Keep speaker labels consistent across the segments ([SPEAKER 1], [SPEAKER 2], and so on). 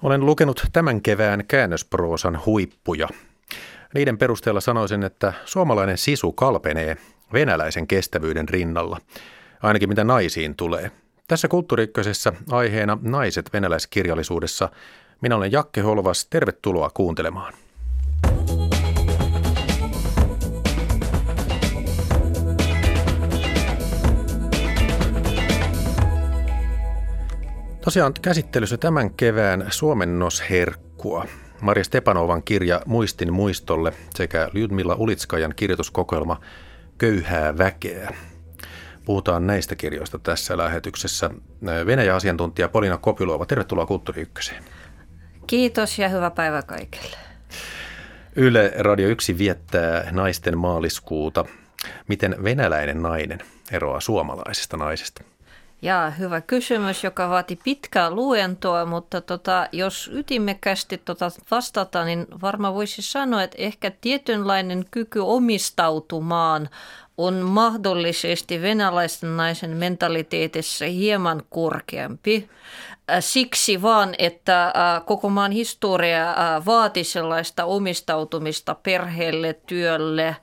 [SPEAKER 1] Olen lukenut tämän kevään käännösproosan huippuja. Niiden perusteella sanoisin, että suomalainen sisu kalpenee venäläisen kestävyyden rinnalla, ainakin mitä naisiin tulee. Tässä Kulttuuri Ykkösessä aiheena naiset venäläiskirjallisuudessa. Minä olen Jakke Holvas, tervetuloa kuuntelemaan. Tosiaan käsittelyssä tämän kevään suomennosherkkua. Marja Stepanovan kirja Muistin muistolle sekä Ljudmila Ulitskajan kirjoituskokoelma Köyhää väkeä. Puhutaan näistä kirjoista tässä lähetyksessä. Venäjä-asiantuntija Polina Kopylova, tervetuloa Kulttuuri Ykköseen.
[SPEAKER 2] Kiitos ja hyvää päivää kaikille.
[SPEAKER 1] Yle Radio 1 viettää naisten maaliskuuta. Miten venäläinen nainen eroaa suomalaisesta naisesta?
[SPEAKER 2] Jaa, hyvä kysymys, joka vaati pitkää luentoa, mutta jos ytimekkäästi vastata, niin varmaan voisi sanoa, että ehkä tietynlainen kyky omistautumaan on mahdollisesti venäläisten naisen mentaliteetissa hieman korkeampi. Siksi vaan, että koko maan historia vaati sellaista omistautumista perheelle, työlle,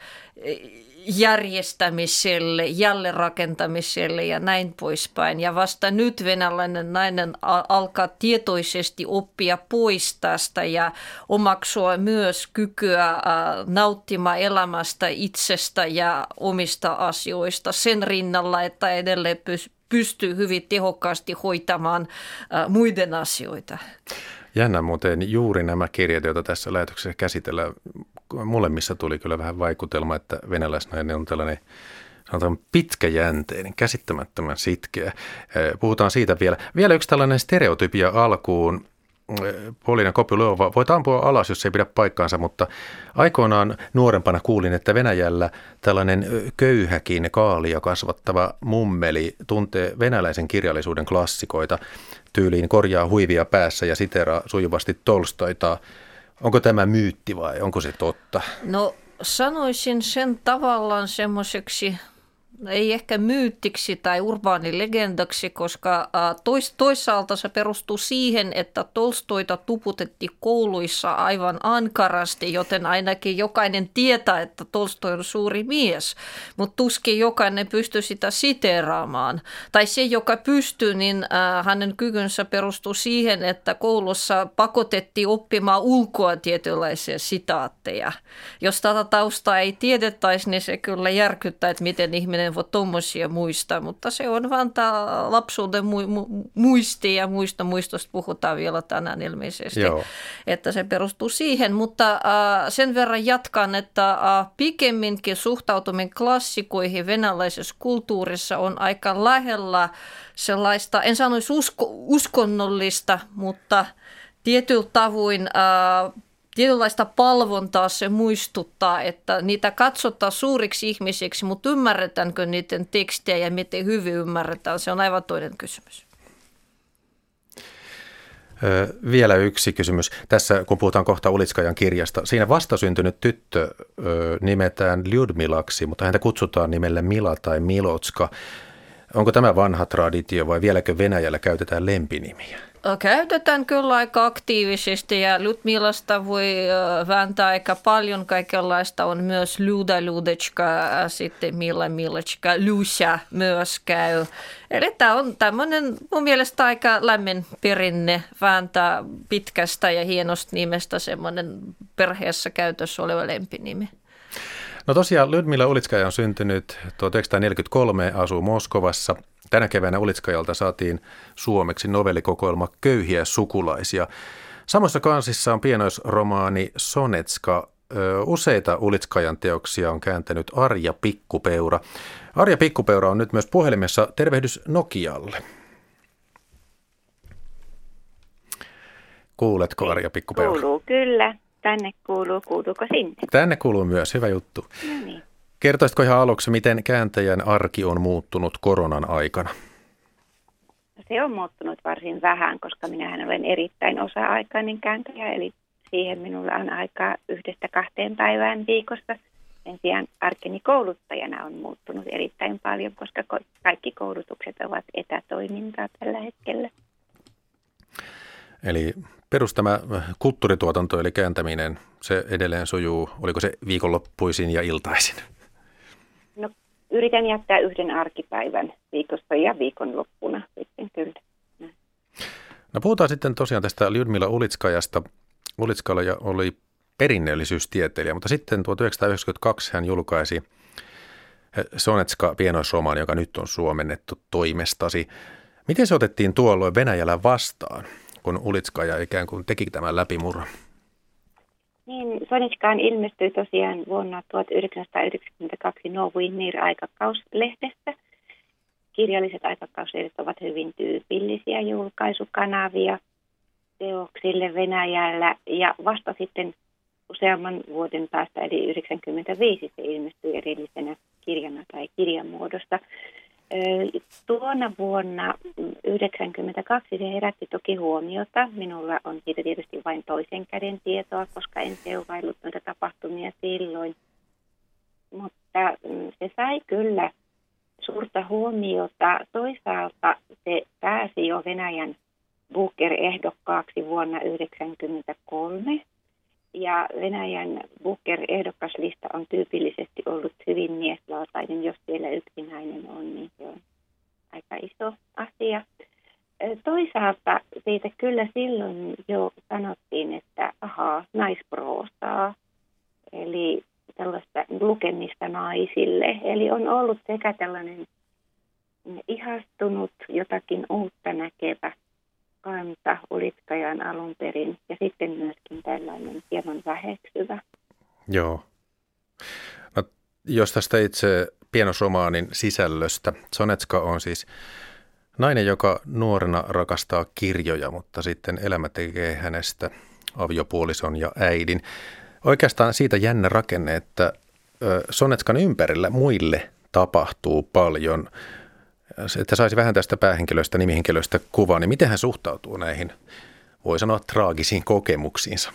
[SPEAKER 2] järjestämiselle, jälleenrakentamiselle ja näin poispäin. Ja vasta nyt venäläinen nainen alkaa tietoisesti oppia pois tästä ja omaksua myös kykyä nauttimaan elämästä itsestä ja omista asioista sen rinnalla, että edelleen pystyy hyvin tehokkaasti hoitamaan muiden asioita.
[SPEAKER 1] Jännä muuten juuri nämä kirjat, joita tässä lähetyksessä käsitellään. Molemmissa tuli kyllä vähän vaikutelma, että venäläisnainen on tällainen sanotaan pitkäjänteinen, käsittämättömän sitkeä. Puhutaan siitä vielä. Vielä yksi tällainen stereotypia alkuun. Polina Kopylova, voit ampua alas, jos ei pidä paikkaansa, mutta aikoinaan nuorempana kuulin, että Venäjällä tällainen köyhäkin kaalia kasvattava mummeli tuntee venäläisen kirjallisuuden klassikoita, tyyliin korjaa huivia päässä ja siteraa sujuvasti Tolstoita. Onko tämä myytti vai onko se totta?
[SPEAKER 2] No sanoisin sen tavallaan semmoiseksi, ei ehkä myyttiksi tai urbaanilegendaksi, koska toisaalta se perustuu siihen, että Tolstoita tuputettiin kouluissa aivan ankarasti, joten ainakin jokainen tietää, että Tolstoi on suuri mies, mutta tuskin jokainen pystyy sitä siteeraamaan. Tai se, joka pystyy, niin hänen kykynsä perustuu siihen, että koulussa pakotettiin oppimaan ulkoa tietynlaisia sitaatteja. Jos tätä taustaa ei tiedettäisi, niin se kyllä järkyttää, että miten ihminen voi tuommoisia muistaa, mutta se on vaan tämä lapsuuden muisti ja muistosta puhutaan vielä tänään ilmeisesti, Joo. Että se perustuu siihen, mutta sen verran jatkan, että pikemminkin suhtautuminen klassikoihin venäläisessä kulttuurissa on aika lähellä sellaista, en sanoisi uskonnollista, mutta tietyllä tavoin tietynlaista palvontaa se muistuttaa, että niitä katsotaan suuriksi ihmisiksi, mutta ymmärretäänkö niiden tekstejä ja miten hyvin ymmärretään, se on aivan toinen kysymys.
[SPEAKER 1] Vielä yksi kysymys. Tässä kun puhutaan kohta Ulitskajan kirjasta, siinä vastasyntynyt tyttö nimetään Ljudmilaksi, mutta häntä kutsutaan nimellä Mila tai Milotska. Onko tämä vanha traditio vai vieläkö Venäjällä käytetään lempinimiä?
[SPEAKER 2] Käytetään kyllä aika aktiivisesti ja Ljudmilasta voi vääntää aika paljon. Kaikenlaista on myös Luda, Ludečka, sitten Mila, Milečka, Lucia myös käy. Eli tämä on tämmöinen mun mielestä aika lämmin perinne vääntää pitkästä ja hienosta nimestä semmoinen perheessä käytössä oleva lempinimi.
[SPEAKER 1] No tosiaan Ljudmila Ulitskaja on syntynyt 1943, asuu Moskovassa. Tänä keväänä Ulitskajalta saatiin suomeksi novellikokoelma Köyhiä sukulaisia. Samassa kansissa on pienoisromaani Sonetska. Useita Ulitskajan teoksia on kääntänyt Arja Pikkupeura. Arja Pikkupeura on nyt myös puhelimessa. Tervehdys Nokialle. Kuuletko Arja Pikkupeura?
[SPEAKER 3] Kuuluu kyllä. Tänne kuuluu. Kuuluuko sinne?
[SPEAKER 1] Tänne kuuluu myös. Hyvä juttu.
[SPEAKER 3] No niin.
[SPEAKER 1] Kertoisitko ihan aluksi, miten kääntäjän arki on muuttunut koronan aikana?
[SPEAKER 3] Se on muuttunut varsin vähän, koska minähän olen erittäin osa-aikainen kääntäjä, eli siihen minulla on aikaa 1-2 päivään viikossa. Sen sijaan arkeni kouluttajana on muuttunut erittäin paljon, koska kaikki koulutukset ovat etätoimintaa tällä hetkellä.
[SPEAKER 1] Eli Tämä kulttuurituotanto eli kääntäminen, se edelleen sujuu, oliko se viikonloppuisin ja iltaisin?
[SPEAKER 3] No, yritän jättää yhden arkipäivän viikossa ja viikonloppuna sitten kyllä.
[SPEAKER 1] No puhutaan sitten tosiaan tästä Ljudmila Ulitskajasta. Ulitskaja oli perinnöllisyystieteilijä, mutta sitten 1992 hän julkaisi Sonetska pienoisromaani, joka nyt on suomennettu toimestasi. Miten se otettiin tuolloin Venäjällä vastaan, kun Ulitskaja ikään kuin teki tämän läpimurron?
[SPEAKER 3] Niin, Sonetskaan ilmestyi tosiaan vuonna 1992 Novin Mir-aikakauslehdessä. Kirjalliset aikakauslehdet ovat hyvin tyypillisiä julkaisukanavia teoksille Venäjällä ja vasta sitten useamman vuoden päästä, eli 1995 se ilmestyi erillisenä kirjana tai kirjamuodosta. Tuona vuonna 1992 se herätti toki huomiota. Minulla on siitä tietysti vain toisen käden tietoa, koska en seuraillut noita tapahtumia silloin. Mutta se sai kyllä suurta huomiota. Toisaalta se pääsi jo Venäjän Booker-ehdokkaaksi vuonna 1993. Ja Venäjän Booker-ehdokaslista on tyypillisesti ollut hyvin miesvaltainen. Jos siellä yksi nainen on, niin se on aika iso asia. Toisaalta siitä kyllä silloin jo sanottiin, että naisproosaa, eli tällaista lukemista naisille. Eli on ollut sekä tällainen ihastunut, jotakin uutta näkevä kanta Ulitskajan alun perin ja sitten myöskin tällainen hieman väheksyvä.
[SPEAKER 1] Joo. No, jos tästä itse pienoisromaanin sisällöstä. Sonetska on siis nainen, joka nuorena rakastaa kirjoja, mutta sitten elämä tekee hänestä aviopuolison ja äidin. Oikeastaan siitä jännä rakenne, että Sonetskan ympärillä muille tapahtuu paljon. Että saisi vähän tästä päähenkilöstä, nimihenkilöstä kuvaa, niin miten hän suhtautuu näihin, voi sanoa, traagisiin kokemuksiinsa?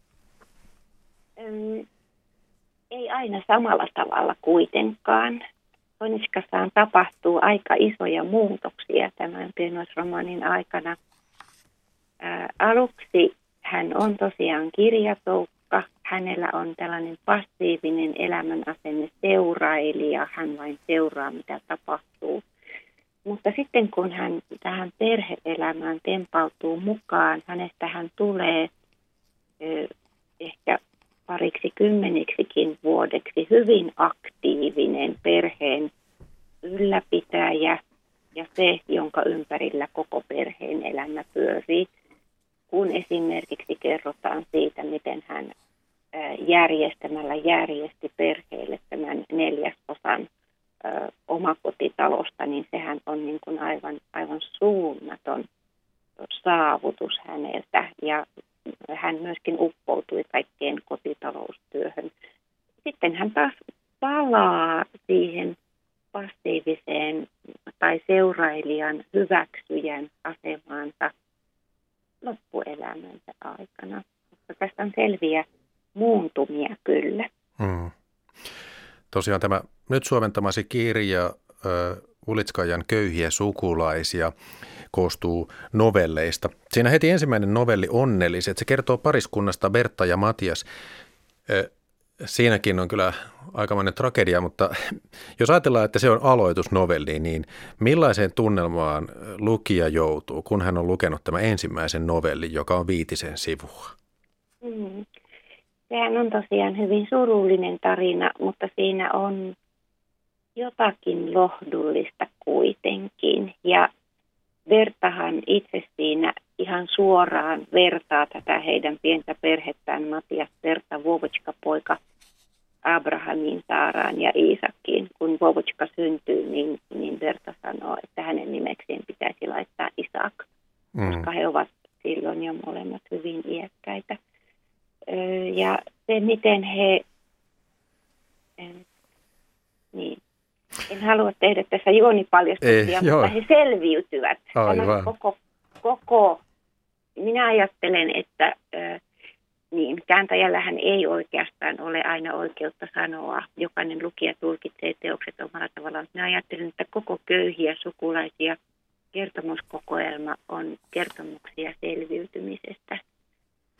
[SPEAKER 3] Ei aina samalla tavalla kuitenkaan. Sonetskassaan tapahtuu aika isoja muutoksia tämän pienoisromaanin aikana. Aluksi hän on tosiaan kirjatoukka. Hänellä on tällainen passiivinen elämänasenne seurailija. Hän vain seuraa, mitä tapahtuu. Mutta sitten kun hän tähän perhe-elämään tempautuu mukaan, hänestähän tulee ehkä 20-kymmeniksikin vuodeksi hyvin aktiivinen perheen ylläpitäjä ja se, jonka ympärillä koko perheen elämä pyörii. Kun esimerkiksi kerrotaan siitä, miten hän järjestämällä järjesti perheelle tämän 4/4 omakotitalosta, niin sehän on niin kuin aivan suunnaton saavutus häneltä. Ja hän myöskin uppoutui kaikkeen kotitaloustyöhön. Sitten hän taas palaa siihen passiiviseen tai seurailijan hyväksyjän asemaansa loppuelämänsä aikana. Mutta tästä on selviä muuntumia kyllä.
[SPEAKER 1] Tosiaan tämä nyt suomentamasi kirja Ulitskajan köyhiä sukulaisia koostuu novelleista. Siinä heti ensimmäinen novelli Onnelliset. Se kertoo pariskunnasta Berta ja Matias. Siinäkin on kyllä aikamoinen tragedia, mutta jos ajatellaan, että se on aloitusnovelli, niin millaiseen tunnelmaan lukija joutuu, kun hän on lukenut tämän ensimmäisen novellin, joka on 5 sivua?
[SPEAKER 3] Sehän on tosiaan hyvin surullinen tarina, mutta siinä on jotakin lohdullista kuitenkin. Ja Bertahan itse siinä ihan suoraan vertaa tätä heidän pientä perhettään, Matias, Berta, Vovotska-poika, Abrahamiin, Saaraan ja Iisakkiin. Kun Vovotska syntyy, niin Berta sanoo, että hänen nimekseen pitäisi laittaa Isak, koska he ovat silloin jo molemmat hyvin iäkkäitä. Ja se, miten he, en halua tehdä tässä juonipaljastuksia, mutta he selviytyvät. Minä ajattelen, että kääntäjällähän ei oikeastaan ole aina oikeutta sanoa. Jokainen lukija tulkitsee teokset omalla tavallaan. Minä ajattelen, että koko köyhiä sukulaisia kertomuskokoelma on kertomuksia selviytymisestä.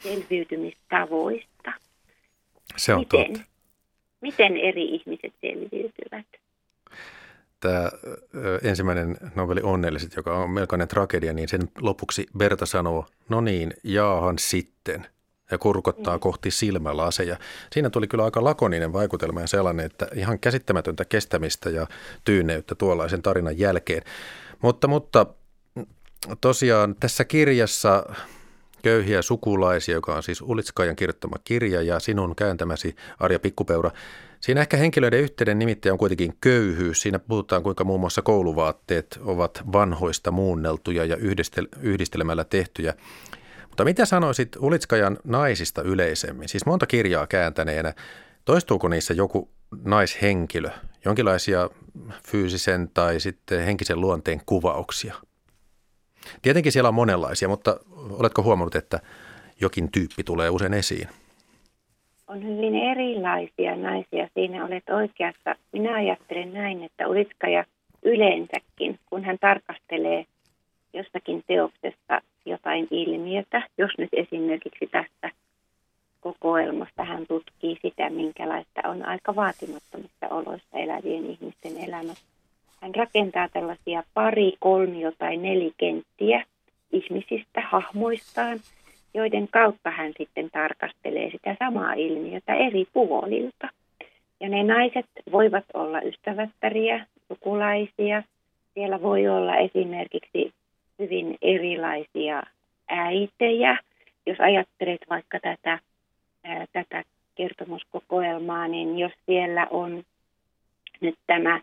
[SPEAKER 3] selviytymistavoista.
[SPEAKER 1] Se on totta.
[SPEAKER 3] Miten eri ihmiset selviytyvät?
[SPEAKER 1] Tämä ensimmäinen novelli Onnelliset, joka on melkoinen tragedia, niin sen lopuksi Berta sanoo, no niin, jaahan sitten, ja kurkottaa kohti silmälaseja. Siinä tuli kyllä aika lakoninen vaikutelma ja sellainen, että ihan käsittämätöntä kestämistä ja tyyneyttä tuollaisen tarinan jälkeen. Mutta tosiaan tässä kirjassa Köyhiä sukulaisia, joka on siis Ulitskajan kirjoittama kirja ja sinun kääntämäsi Arja Pikkupeura. Siinä ehkä henkilöiden yhteinen nimittäjä on kuitenkin köyhyys. Siinä puhutaan, kuinka muun muassa kouluvaatteet ovat vanhoista muunneltuja ja yhdistelemällä tehtyjä. Mutta mitä sanoisit Ulitskajan naisista yleisemmin? Siis monta kirjaa kääntäneenä. Toistuuko niissä joku naishenkilö, jonkinlaisia fyysisen tai sitten henkisen luonteen kuvauksia? Tietenkin siellä on monenlaisia, mutta oletko huomannut, että jokin tyyppi tulee usein esiin?
[SPEAKER 3] On hyvin erilaisia naisia. Siinä olet oikeassa. Minä ajattelen näin, että Ulitskaja yleensäkin, kun hän tarkastelee jostakin teoksesta jotain ilmiötä, jos nyt esimerkiksi tästä kokoelmasta hän tutkii sitä, minkälaista on aika vaatimattomissa oloissa elävien ihmisten elämä. Hän rakentaa tällaisia 2, 3 tai 4 kenttiä ihmisistä, hahmoistaan, joiden kautta hän sitten tarkastelee sitä samaa ilmiötä eri puolilta. Ja ne naiset voivat olla ystävättäriä, sukulaisia. Siellä voi olla esimerkiksi hyvin erilaisia äitejä. Jos ajattelet vaikka tätä kertomuskokoelmaa, niin jos siellä on nyt tämä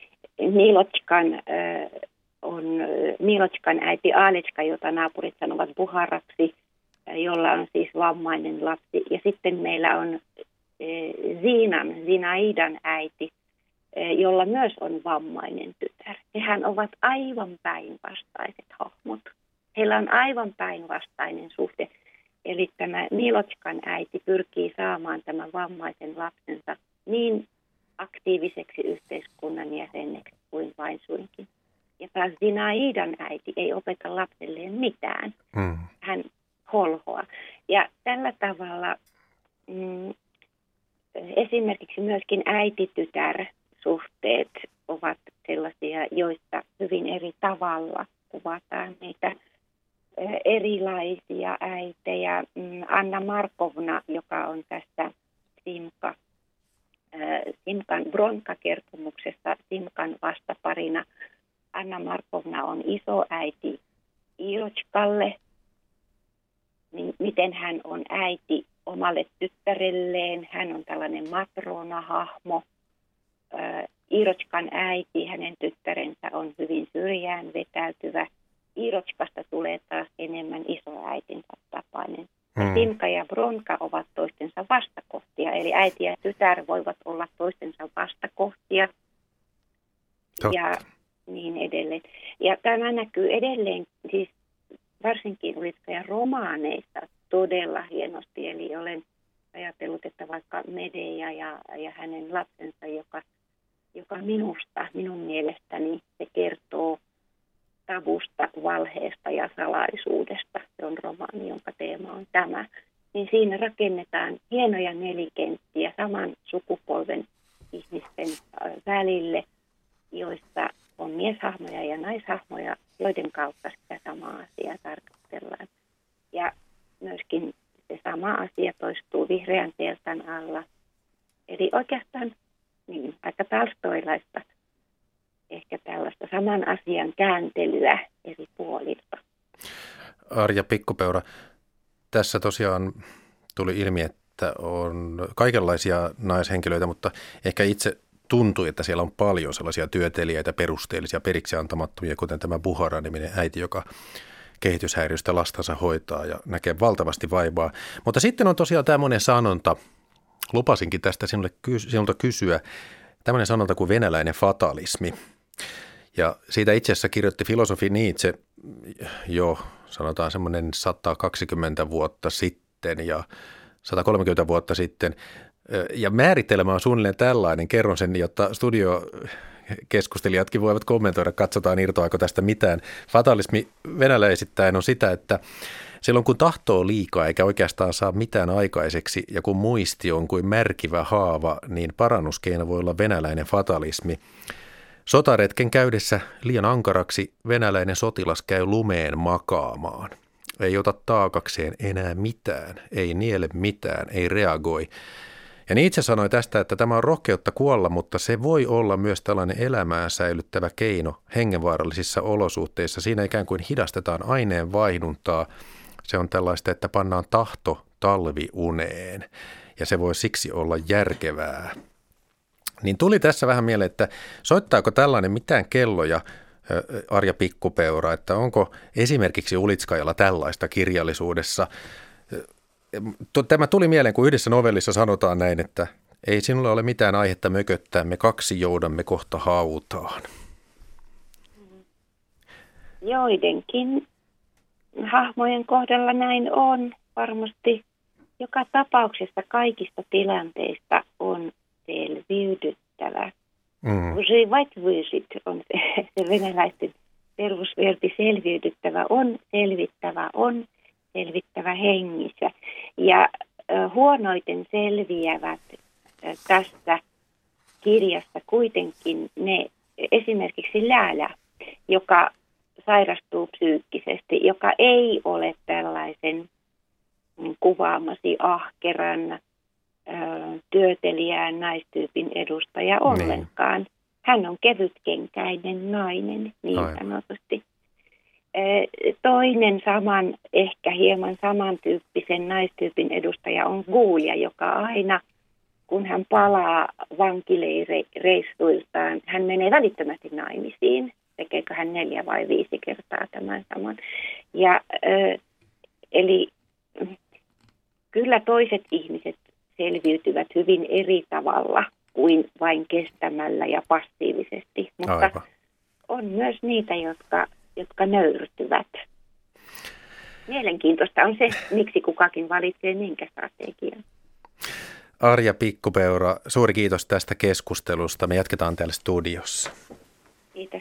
[SPEAKER 3] Nilotskan äiti Alitska, jota naapurit sanovat Buharaksi, jolla on siis vammainen lapsi. Ja sitten meillä on Zinaidan äiti, jolla myös on vammainen tytär. Hehän ovat aivan päinvastaiset hahmot. Heillä on aivan päinvastainen suhde. Eli tämä Nilotskan äiti pyrkii saamaan tämän vammaisen lapsensa niin aktiiviseksi yhteiskunnan jäseneksi kuin vain suinkin. Ja taas Zinaidan äiti ei opeta lapselleen mitään. Hän holhoa. Ja tällä tavalla esimerkiksi myöskin äiti-tytär-suhteet ovat sellaisia, joista hyvin eri tavalla kuvataan niitä erilaisia äitejä. Anna Markovna, joka on tässä Simkan Bronka-kertomuksessa Simkan vastaparina. Anna Markovna on isoäiti Ilotskalle, niin miten hän on äiti omalle tyttärelleen. Hän on tällainen matrona-hahmo. Irotskan äiti, hänen tyttärensä on hyvin syrjään vetäytyvä. Irotskasta tulee taas enemmän isoäitinsä tapainen. Simka ja Bronka ovat toistensa vastakohtia, eli äiti ja tytär voivat olla toistensa vastakohtia.
[SPEAKER 1] Totta.
[SPEAKER 3] Ja niin edelleen. Ja tämä näkyy edelleen, siis varsinkin Ulitskajan romaaneissa todella hienosti, eli olen ajatellut, että vaikka Medea ja hänen lapsensa, joka minun mielestäni se kertoo tabusta, valheesta ja salaisuudesta. Se on romaani, jonka teema on tämä. Niin siinä rakennetaan hienoja nelikenttiä saman sukupolven ihmisten välille, joissa on mieshahmoja ja naishahmoja, joiden kautta sitä samaa asiaa tarkastellaan. Ja myöskin se sama asia toistuu vihreän teltan alla. Eli oikeastaan aika talstoilaista, ehkä tällaista saman asian kääntelyä eri puolilta.
[SPEAKER 1] Arja Pikkupeura, tässä tosiaan tuli ilmi, että on kaikenlaisia naishenkilöitä, mutta ehkä itse tuntui, että siellä on paljon sellaisia työtelijöitä, perusteellisia, periksi antamattomia, kuten tämä Buhara-niminen äiti, joka kehityshäiriöstä lastansa hoitaa ja näkee valtavasti vaivaa. Mutta sitten on tosiaan tämmöinen sanonta, lupasinkin tästä sinulta kysyä, tämmöinen sanonta kuin venäläinen fatalismi. Ja siitä itse asiassa kirjoitti filosofi Nietzsche jo sanotaan semmoinen 120 vuotta sitten ja 130 vuotta sitten. Ja määritelmä on suunnilleen tällainen, kerron sen, jotta studiokeskustelijatkin voivat kommentoida, katsotaan irtoaako tästä mitään. Fatalismi venäläisittäin on sitä, että Silloin kun tahtoo liikaa eikä oikeastaan saa mitään aikaiseksi ja kun muisti on kuin märkivä haava, niin parannuskeino voi olla venäläinen fatalismi. Sotaretken käydessä liian ankaraksi venäläinen sotilas käy lumeen makaamaan. Ei ota taakakseen enää mitään, ei niele mitään, ei reagoi. Ja Nietzsche sanoi tästä, että tämä on rohkeutta kuolla, mutta se voi olla myös tällainen elämää säilyttävä keino hengenvaarallisissa olosuhteissa. Siinä ikään kuin hidastetaan aineen vaihduntaa. Se on tällaista, että pannaan tahto talviuneen ja se voi siksi olla järkevää. Niin tuli tässä vähän mieleen, että soittaako tällainen mitään kelloja, Arja Pikkupeura, että onko esimerkiksi Ulitskajalla tällaista kirjallisuudessa? Tämä tuli mieleen, kun yhdessä novellissa sanotaan näin, että ei sinulla ole mitään aihetta mököttää, me kaksi joudamme kohta hautaan.
[SPEAKER 3] Joidenkin hahmojen kohdalla näin on. Varmasti joka tapauksessa kaikista tilanteista on selviydyttävä. On se venäläisten perusverbi selviydyttävä, on selvittävä hengissä. Ja huonoiten selviävät tässä kirjassa kuitenkin ne esimerkiksi Lääla, joka sairastuu psyykkisesti, joka ei ole tällaisen kuvaamasi ahkeran, työtelijään naistyypin edustaja ollenkaan. Niin. Hän on kevytkenkäinen nainen, niin sanotusti. Toinen ehkä hieman samantyyppisen naistyypin edustaja on Gulia, joka aina, kun hän palaa vankileireissuiltaan, hän menee välittömästi naimisiin. Tekeekö hän 4 vai 5 kertaa tämän saman. Eli kyllä toiset ihmiset selviytyvät hyvin eri tavalla kuin vain kestämällä ja passiivisesti. Mutta aivan. On myös niitä, jotka nöyrtyvät. Mielenkiintoista on se, miksi kukakin valitsee minkä strategian.
[SPEAKER 1] Arja Pikkupeura, suuri kiitos tästä keskustelusta. Me jatketaan täällä studiossa.
[SPEAKER 3] Kiitos.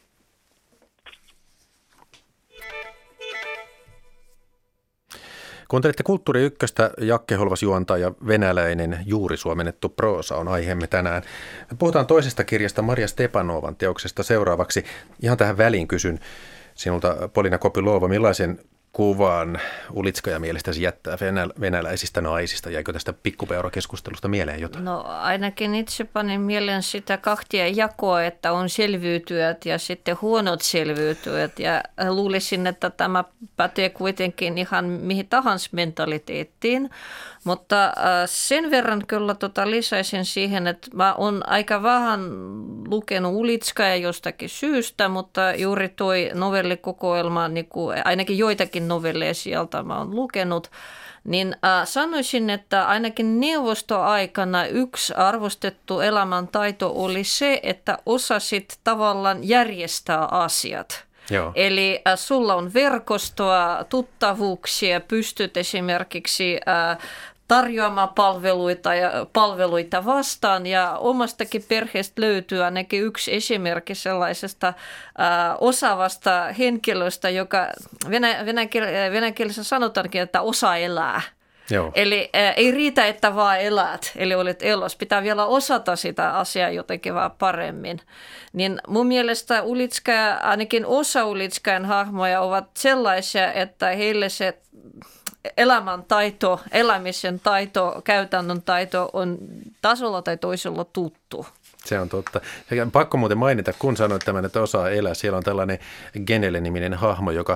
[SPEAKER 1] Kuuntelette Kulttuuri Ykköstä, Jakke Holvas juontaa ja venäläinen juuri suomennettu proosa on aiheemme tänään. Puhutaan toisesta kirjasta Maria Stepanovan teoksesta seuraavaksi. Ihan tähän väliin kysyn sinulta, Polina Kopylova, millaisen kuvan Ulitskaja mielestäsi jättää venäläisistä naisista? Jäikö tästä Pikkupeura-keskustelusta mieleen jotain?
[SPEAKER 2] No ainakin itse panin mieleen sitä kahtia jakoa, että on selviytyjät ja sitten huonot selviytyjät. Ja luulisin, että tämä pätee kuitenkin ihan mihin tahansa mentaliteettiin. Mutta sen verran kyllä lisäisin siihen, että mä oon aika vähän lukenut Ulitskaja jostakin syystä, mutta juuri toi novellikokoelma, niin ainakin joitakin novelleja sieltä mä oon lukenut, niin sanoisin, että ainakin neuvostoaikana yksi arvostettu elämäntaito oli se, että osasit tavallaan järjestää asiat.
[SPEAKER 1] Joo.
[SPEAKER 2] Eli sulla on verkostoa, tuttavuuksia, pystyt esimerkiksi tarjoamaan palveluita vastaan ja omastakin perheestä löytyy ainakin yksi esimerkki sellaisesta osaavasta henkilöstä, joka venäjän kielessä sanotaankin, että osaa elää.
[SPEAKER 1] Joo.
[SPEAKER 2] Eli ei riitä, että vaan elät, eli olet elossa. Pitää vielä osata sitä asiaa jotenkin vaan paremmin. Niin mun mielestä Ulitskaja, ainakin osa Ulitskajan hahmoja ovat sellaisia, että heille se elämäntaito, elämisen taito, käytännön taito on tasolla tai toisella tuttu.
[SPEAKER 1] Se on totta. Ja pakko muuten mainita, kun sanoit tämän, että osaa elää. Siellä on tällainen Genele-niminen hahmo, joka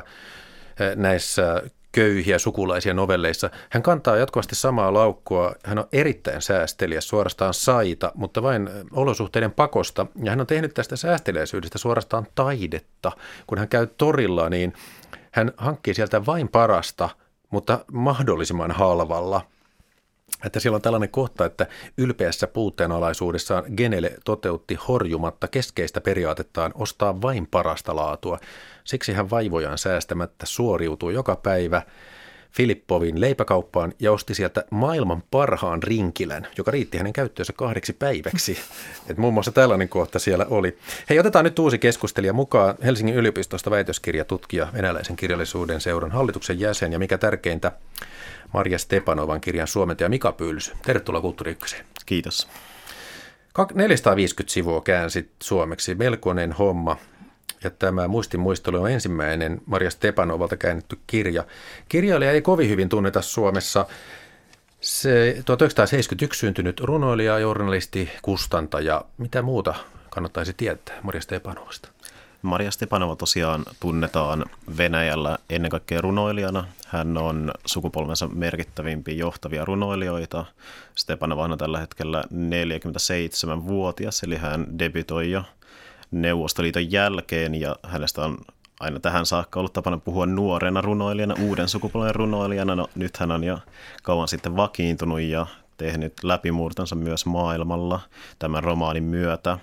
[SPEAKER 1] näissä köyhiä sukulaisia novelleissa, hän kantaa jatkuvasti samaa laukkua. Hän on erittäin säästeliäs, suorastaan saita, mutta vain olosuhteiden pakosta. Ja hän on tehnyt tästä säästeliäisyydestä suorastaan taidetta. Kun hän käy torilla, niin hän hankkii sieltä vain parasta, mutta mahdollisimman halvalla. Että siellä on tällainen kohta, että ylpeässä puutteenalaisuudessaan Genele toteutti horjumatta keskeistä periaatettaan ostaa vain parasta laatua. Siksi hän vaivojaan säästämättä suoriutuu joka päivä Filippovin leipäkauppaan ja osti sieltä maailman parhaan rinkilän, joka riitti hänen käyttöönsä 2 päiväksi. Et muun muassa tällainen kohta siellä oli. Hei, otetaan nyt uusi keskustelija mukaan. Helsingin yliopistosta väitöskirjatutkija, venäläisen kirjallisuuden seuran hallituksen jäsen ja mikä tärkeintä, Marja Stepanovan kirjan suomentaja Mika Pylsy. Tervetuloa Kulttuuri Ykköseen.
[SPEAKER 4] Kiitos.
[SPEAKER 1] 450 sivua käänsit suomeksi, melkoinen homma. Ja tämä Muistelu on ensimmäinen Marja Stepanovalta käännetty kirja. Kirjailija ei kovin hyvin tunneta Suomessa. Se 1971 syntynyt runoilija, journalisti, kustantaja. Mitä muuta kannattaisi tietää Marja Stepanovasta?
[SPEAKER 4] Marja Stepanova tosiaan tunnetaan Venäjällä ennen kaikkea runoilijana. Hän on sukupolvensa merkittävimpiä johtavia runoilijoita. Stepanova on tällä hetkellä 47-vuotias, eli hän debytoi jo Neuvostoliiton jälkeen, ja hänestä on aina tähän saakka ollut tapana puhua nuorena runoilijana, uuden sukupolven runoilijana. No, nyt hän on jo kauan sitten vakiintunut ja tehnyt läpimurtonsa myös maailmalla tämän romaanin myötä.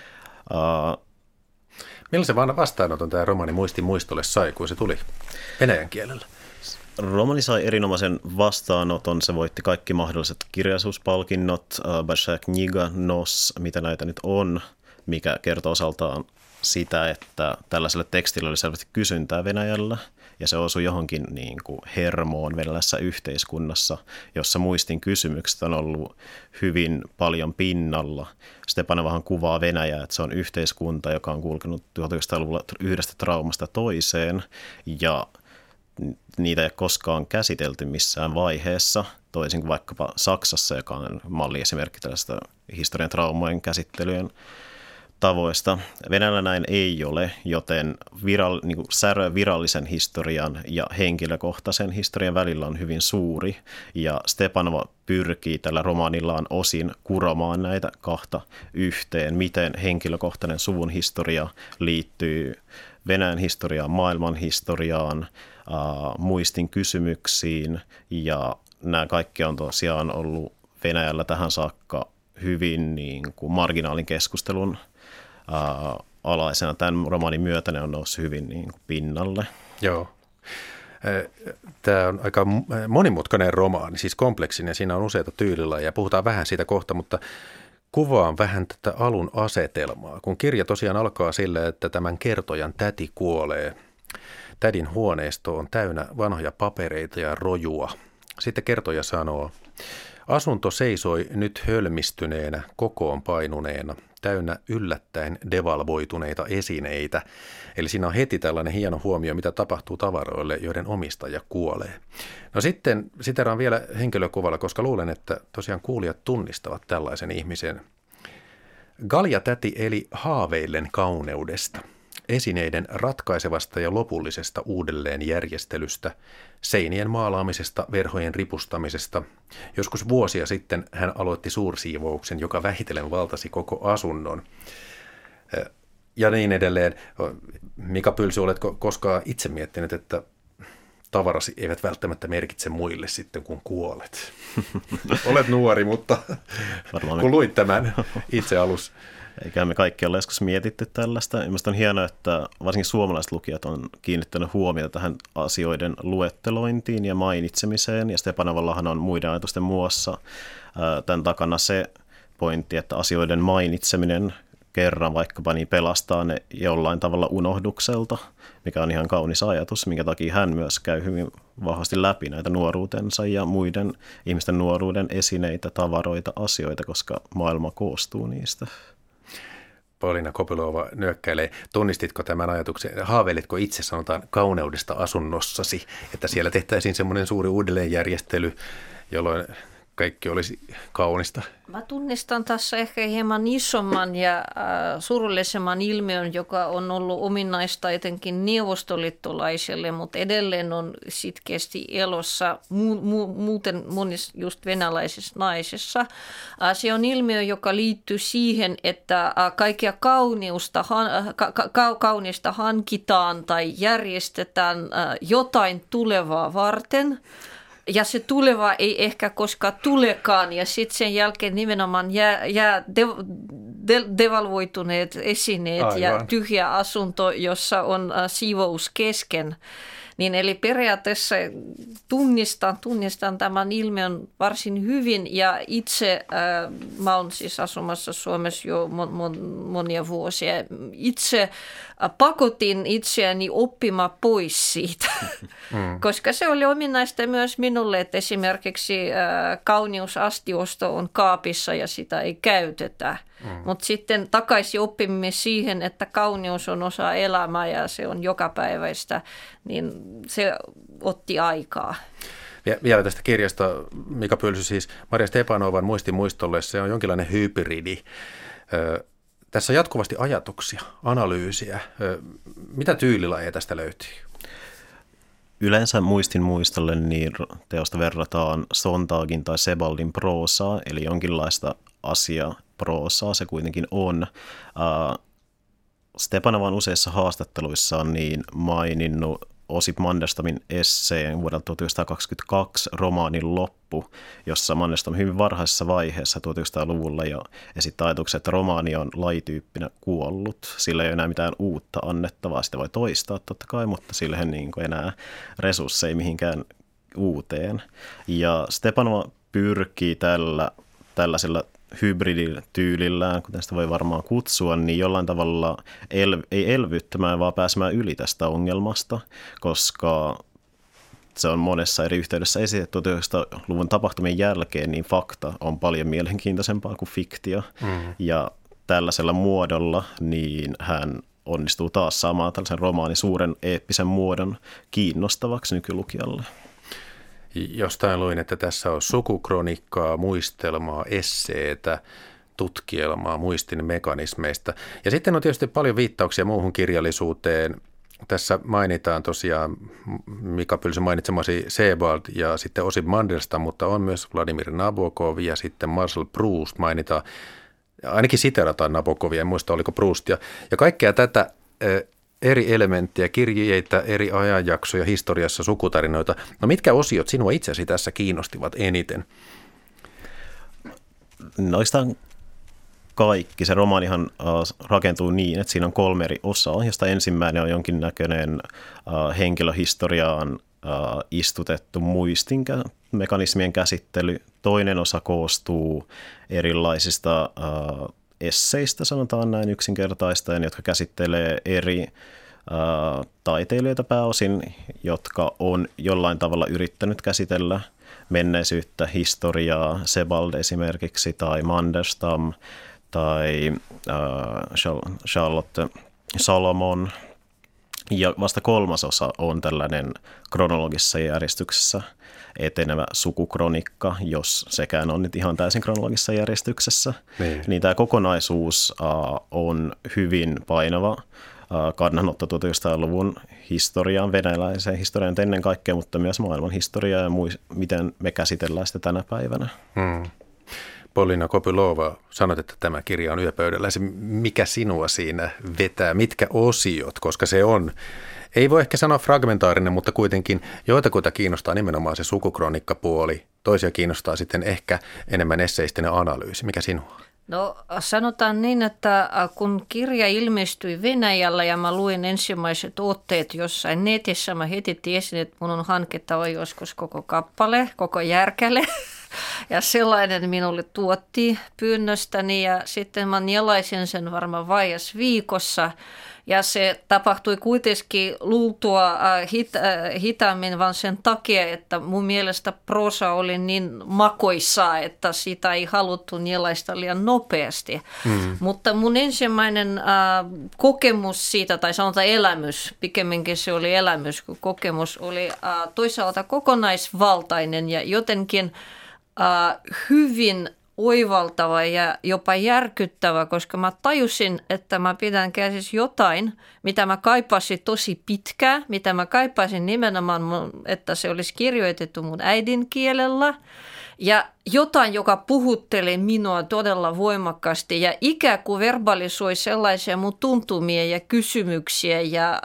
[SPEAKER 1] Millaisen vastaanoton tämä romaani Muistolle sai, kun se tuli venäjän kielellä?
[SPEAKER 4] Romani sai erinomaisen vastaanoton. Se voitti kaikki mahdolliset kirjallisuuspalkinnot, Большая книга, NOS, mitä näitä nyt on, mikä kertoo osaltaan sitä, että tällaiselle tekstille oli selvästi kysyntää Venäjällä, ja se osui johonkin niin kuin hermoon venäläisessä yhteiskunnassa, jossa muistin kysymykset on ollut hyvin paljon pinnalla. Stepanovahan kuvaa Venäjää, että se on yhteiskunta, joka on kulkenut 1900-luvulla yhdestä traumasta toiseen, ja niitä ei ole koskaan käsitelty missään vaiheessa, toisin kuin vaikkapa Saksassa, joka on malliesimerkki tällaista historian traumojen käsittelyjen tavoista. Venäjällä näin ei ole, joten särö virallisen historian ja henkilökohtaisen historian välillä on hyvin suuri, ja Stepanova pyrkii tällä romaanillaan osin kuromaan näitä kahta yhteen, miten henkilökohtainen suvun historia liittyy Venäjän historiaan, maailman historiaan, muistin kysymyksiin, ja nämä kaikki on tosiaan ollut Venäjällä tähän saakka hyvin niin kuin marginaalin keskustelun alaisena. Tämän romaanin myötä ne on noussut hyvin niin kuin pinnalle.
[SPEAKER 1] Joo. Tämä on aika monimutkainen romaani, siis kompleksinen. Siinä on useita tyylilajeja. Puhutaan vähän siitä kohta, mutta kuvaan vähän tätä alun asetelmaa. Kun kirja tosiaan alkaa sillä, että tämän kertojan täti kuolee. Tädin huoneisto on täynnä vanhoja papereita ja rojua. Sitten kertoja sanoo: asunto seisoi nyt hölmistyneenä, kokoon painuneena, täynnä yllättäen devalvoituneita esineitä. Eli siinä on heti tällainen hieno huomio, mitä tapahtuu tavaroille, joiden omistaja kuolee. No sitten siteraan vielä henkilökuvalla, koska luulen, että tosiaan kuulijat tunnistavat tällaisen ihmisen. Galja täti eli haaveillen kauneudesta, esineiden ratkaisevasta ja lopullisesta uudelleenjärjestelystä, seinien maalaamisesta, verhojen ripustamisesta. Joskus vuosia sitten hän aloitti suursiivouksen, joka vähitellen valtasi koko asunnon. Ja niin edelleen. Mika Pylsy, oletko koskaan itse miettinyt, että tavarasi eivät välttämättä merkitse muille sitten, kun kuolet? Olet nuori, mutta kun luit tämän itse alussa.
[SPEAKER 4] Eikä me kaikki ole joskus mietitty tällaista. Minusta on hienoa, että varsinkin suomalaiset lukijat on kiinnittänyt huomiota tähän asioiden luettelointiin ja mainitsemiseen. Ja Stepanovallahan on muiden ajatusten muassa tämän takana se pointti, että asioiden mainitseminen kerran vaikkapa niin pelastaa ne jollain tavalla unohdukselta, mikä on ihan kaunis ajatus, minkä takia hän myös käy hyvin vahvasti läpi näitä nuoruutensa ja muiden ihmisten nuoruuden esineitä, tavaroita, asioita, koska maailma koostuu niistä.
[SPEAKER 1] Pauliina Kopylova nyökkäilee. Tunnistitko tämän ajatuksen? Haaveilitko itse, sanotaan, kauneudesta asunnossasi, että siellä tehtäisiin semmoinen suuri uudelleenjärjestely, jolloin kaikki olisi kaunista?
[SPEAKER 2] Mä tunnistan tässä ehkä hieman isomman ja surullisemman ilmiön, joka on ollut ominaista etenkin neuvostoliittolaiselle, mutta edelleen on sitkeästi elossa muuten monissa just venäläisissä naisissa. Se on ilmiö, joka liittyy siihen, että kaikkea kaunista hankitaan tai järjestetään jotain tulevaa varten. Ja se tuleva ei ehkä koskaan tulekaan, ja sitten sen jälkeen nimenomaan jää devalvoituneet esineet. Aivan. Ja tyhjä asunto, jossa on siivous kesken. Niin eli periaatteessa tunnistan tämän ilmiön varsin hyvin ja itse mä olen siis asumassa Suomessa jo monia vuosia. Itse pakotin itseäni oppimaan pois siitä, koska se oli ominaista myös minulle, että esimerkiksi kauneusastiosto on kaapissa ja sitä ei käytetä. Mutta sitten takaisin oppimme siihen, että kauneus on osa elämää ja se on jokapäiväistä, niin se otti aikaa.
[SPEAKER 1] Vielä tästä kirjasta, Mika Pylsy, siis Maria Stepanovan muistolle, se on jonkinlainen hybridi. Tässä on jatkuvasti ajatuksia, analyysiä. Mitä tyylilajeja tästä löytyy?
[SPEAKER 4] Yleensä muistolle niin teosta verrataan Sontagin tai Sebaldin proosaa, eli jonkinlaista asiaproosaa se kuitenkin on. Stepanova on useissa haastatteluissaan niin maininnut Osip Mandelstamin esseen vuodelta 1922 romaanin loppu, jossa Mandelstam hyvin varhaisessa vaiheessa 1900-luvulla jo esittää ajatuksen, että romaani on lajityyppinä kuollut. Sillä ei ole enää mitään uutta annettavaa. Sitä voi toistaa totta kai, mutta sillä ei niin kuin enää resursseja mihinkään uuteen. Ja Stepanova pyrkii tällaisella hybridityylillään, kuten sitä voi varmaan kutsua, niin jollain tavalla ei elvyttämään, vaan pääsemään yli tästä ongelmasta, koska se on monessa eri yhteydessä esitetty 1900-luvun tapahtumien jälkeen, niin fakta on paljon mielenkiintoisempaa kuin fiktio. Ja tällaisella muodolla niin hän onnistuu taas saamaan tällaisen romaanin suuren eeppisen muodon kiinnostavaksi nykylukijalle.
[SPEAKER 1] Jostain luin, että tässä on sukukronikkaa, muistelmaa, esseetä, tutkielmaa muistin mekanismeista. Ja sitten on tietysti paljon viittauksia muuhun kirjallisuuteen. Tässä mainitaan tosiaan Mika Pylsyn mainitsemasi Sebald ja sitten Osip Mandelstam, mutta on myös Vladimir Nabokov ja sitten Marcel Proust mainitaan. Ainakin siterataan Nabokovia, en muista oliko Proust. Ja kaikkea tätä eri elementtejä, kirjeitä, eri ajanjaksoja, historiassa, sukutarinoita. No mitkä osiot sinua itseäsi tässä kiinnostivat eniten?
[SPEAKER 4] Noistaan kaikki. Se romaanihan rakentuu niin, että siinä on 3 eri osaa, josta ensimmäinen on jonkinnäköinen henkilöhistoriaan istutettu muistin mekanismien käsittely. Toinen osa koostuu erilaisista esseistä, sanotaan näin yksinkertaistaen, jotka käsittelee eri taiteilijoita pääosin, jotka on jollain tavalla yrittänyt käsitellä menneisyyttä, historiaa, Sebald esimerkiksi, tai Mandelstam, tai Charlotte Salomon. Ja vasta 3. osa on tällainen kronologisessa järjestyksessä etenevä sukukronikka, jos sekään on nyt ihan täysin kronologisessa järjestyksessä. Niin tämä kokonaisuus on hyvin painava kannanotto 1900-luvun historiaan, venäläiseen historiaan ennen kaikkea, mutta myös maailman historiaa ja miten me käsitellään sitä tänä päivänä.
[SPEAKER 1] Polina Kopylova, sanoit, että tämä kirja on yöpöydällä. Mikä sinua siinä vetää? Mitkä osiot? Koska se on, ei voi ehkä sanoa fragmentaarinen, mutta kuitenkin joitakuita kiinnostaa nimenomaan se sukukronikkapuoli. Toisia kiinnostaa sitten ehkä enemmän esseistinen analyysi. Mikä sinua?
[SPEAKER 2] No sanotaan niin, että kun kirja ilmestyi Venäjällä ja mä luin ensimmäiset otteet jossain netissä, mä heti tiesin, että mun on hankittava joskus koko kappale, koko järkäle. Ja sellainen minulle tuotti pyynnöstäni ja sitten mä nielaisin sen varmaan vaiheessa viikossa. Ja se tapahtui kuitenkin luultua hitaammin vaan sen takia, että mun mielestä proosa oli niin makoisaa, että sitä ei haluttu nielaista liian nopeasti. Mutta mun ensimmäinen kokemus siitä, tai sanotaan elämys, pikemminkin se oli elämys, kun kokemus oli toisaalta kokonaisvaltainen ja jotenkin hyvin oivaltava ja jopa järkyttävä, koska mä tajusin, että mä pidän käsissä jotain, mitä mä kaipasin tosi pitkään, mitä mä kaipasin nimenomaan, että se olisi kirjoitettu mun äidinkielellä ja jotain, joka puhutteli minua todella voimakkaasti ja ikään kuin verbalisoi sellaisia mun tuntumia ja kysymyksiä ja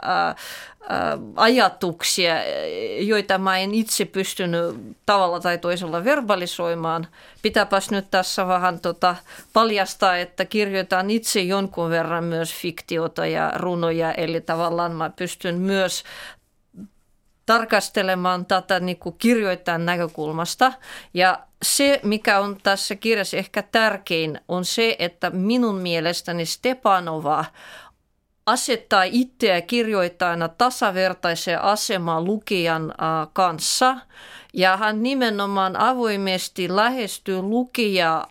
[SPEAKER 2] ajatuksia, joita mä en itse pystynyt tavalla tai toisella verbalisoimaan. Pitääpäs nyt tässä vähän paljastaa, että kirjoitan itse jonkun verran myös fiktiota ja runoja, eli tavallaan mä pystyn myös tarkastelemaan tätä niin kuin kirjoittajan näkökulmasta. Ja se, mikä on tässä kirjassa ehkä tärkein, on se, että minun mielestäni Stepanova asettaa itseä kirjoittajana tasavertaiseen asemaan lukijan kanssa. Ja hän nimenomaan avoimesti lähestyy lukijaa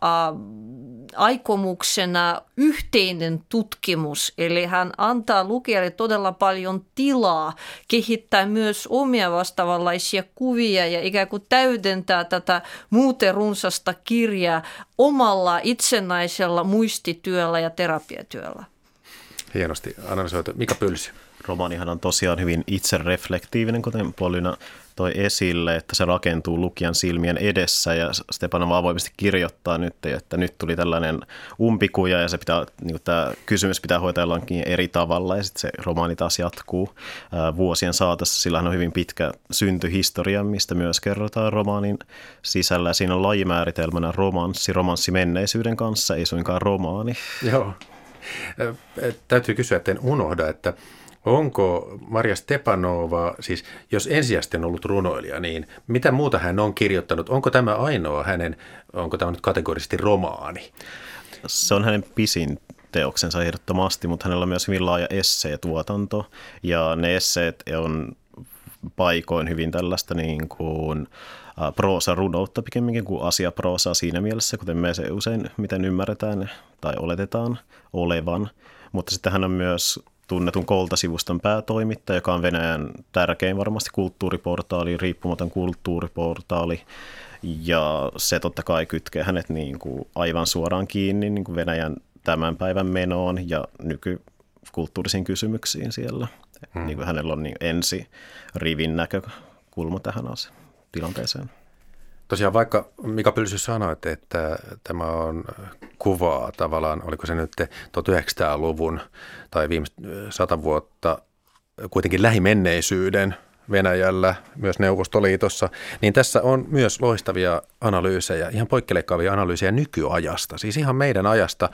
[SPEAKER 2] aikomuksena yhteinen tutkimus. Eli hän antaa lukijalle todella paljon tilaa kehittää myös omia vastaavanlaisia kuvia ja ikään kuin täydentää tätä muuten runsasta kirjaa omalla itsenäisellä muistityöllä ja terapiatyöllä.
[SPEAKER 1] Hienosti analysoitu. Mika Pylsy.
[SPEAKER 4] Romaanihan on tosiaan hyvin itsereflektiivinen, kuten Pauliina toi esille, että se rakentuu lukijan silmien edessä ja Stepanova avoimesti kirjoittaa nyt, että nyt tuli tällainen umpikuja ja se pitää, niin kuin tämä kysymys pitää hoitaa jollakin eri tavalla ja sitten se romaani taas jatkuu vuosien saatossa. Sillä on hyvin pitkä syntyhistoria, mistä myös kerrotaan romaanin sisällä. Siinä on lajimääritelmänä romanssi menneisyyden kanssa, ei suinkaan romaani.
[SPEAKER 1] Joo. Täytyy kysyä, etten unohda, että onko Marja Stepanova, siis jos ensisijaisesti on ollut runoilija, niin mitä muuta hän on kirjoittanut? Onko tämä ainoa onko tämä nyt kategorisesti romaani?
[SPEAKER 4] Se on hänen pisin teoksensa ehdottomasti, mutta hänellä on myös hyvin laaja esseetuotanto ja ne esseet on paikoin hyvin tällaista niin kuin proosa-runoutta pikemminkin kuin asiaproosaa siinä mielessä, kuten me se usein miten ymmärretään tai oletetaan olevan. Mutta sitten hän on myös tunnetun Kolta-sivuston päätoimittaja, joka on Venäjän tärkein varmasti kulttuuriportaali, riippumaton kulttuuriportaali. Ja se totta kai kytkee hänet niin kuin aivan suoraan kiinni niin kuin Venäjän tämän päivän menoon ja nykykulttuurisiin kysymyksiin siellä. Niin kuin hänellä on niin ensirivin näkökulma tähän tilanteeseen.
[SPEAKER 1] Tosiaan vaikka Mika Pylsy sanoi, että tämä on kuvaa tavallaan, oliko se nyt 1900-luvun tai viimeiset 100 vuotta kuitenkin lähimenneisyyden Venäjällä, myös Neuvostoliitossa, niin tässä on myös loistavia analyysejä, ihan poikkileikkaavia analyysejä nykyajasta, siis ihan meidän ajasta.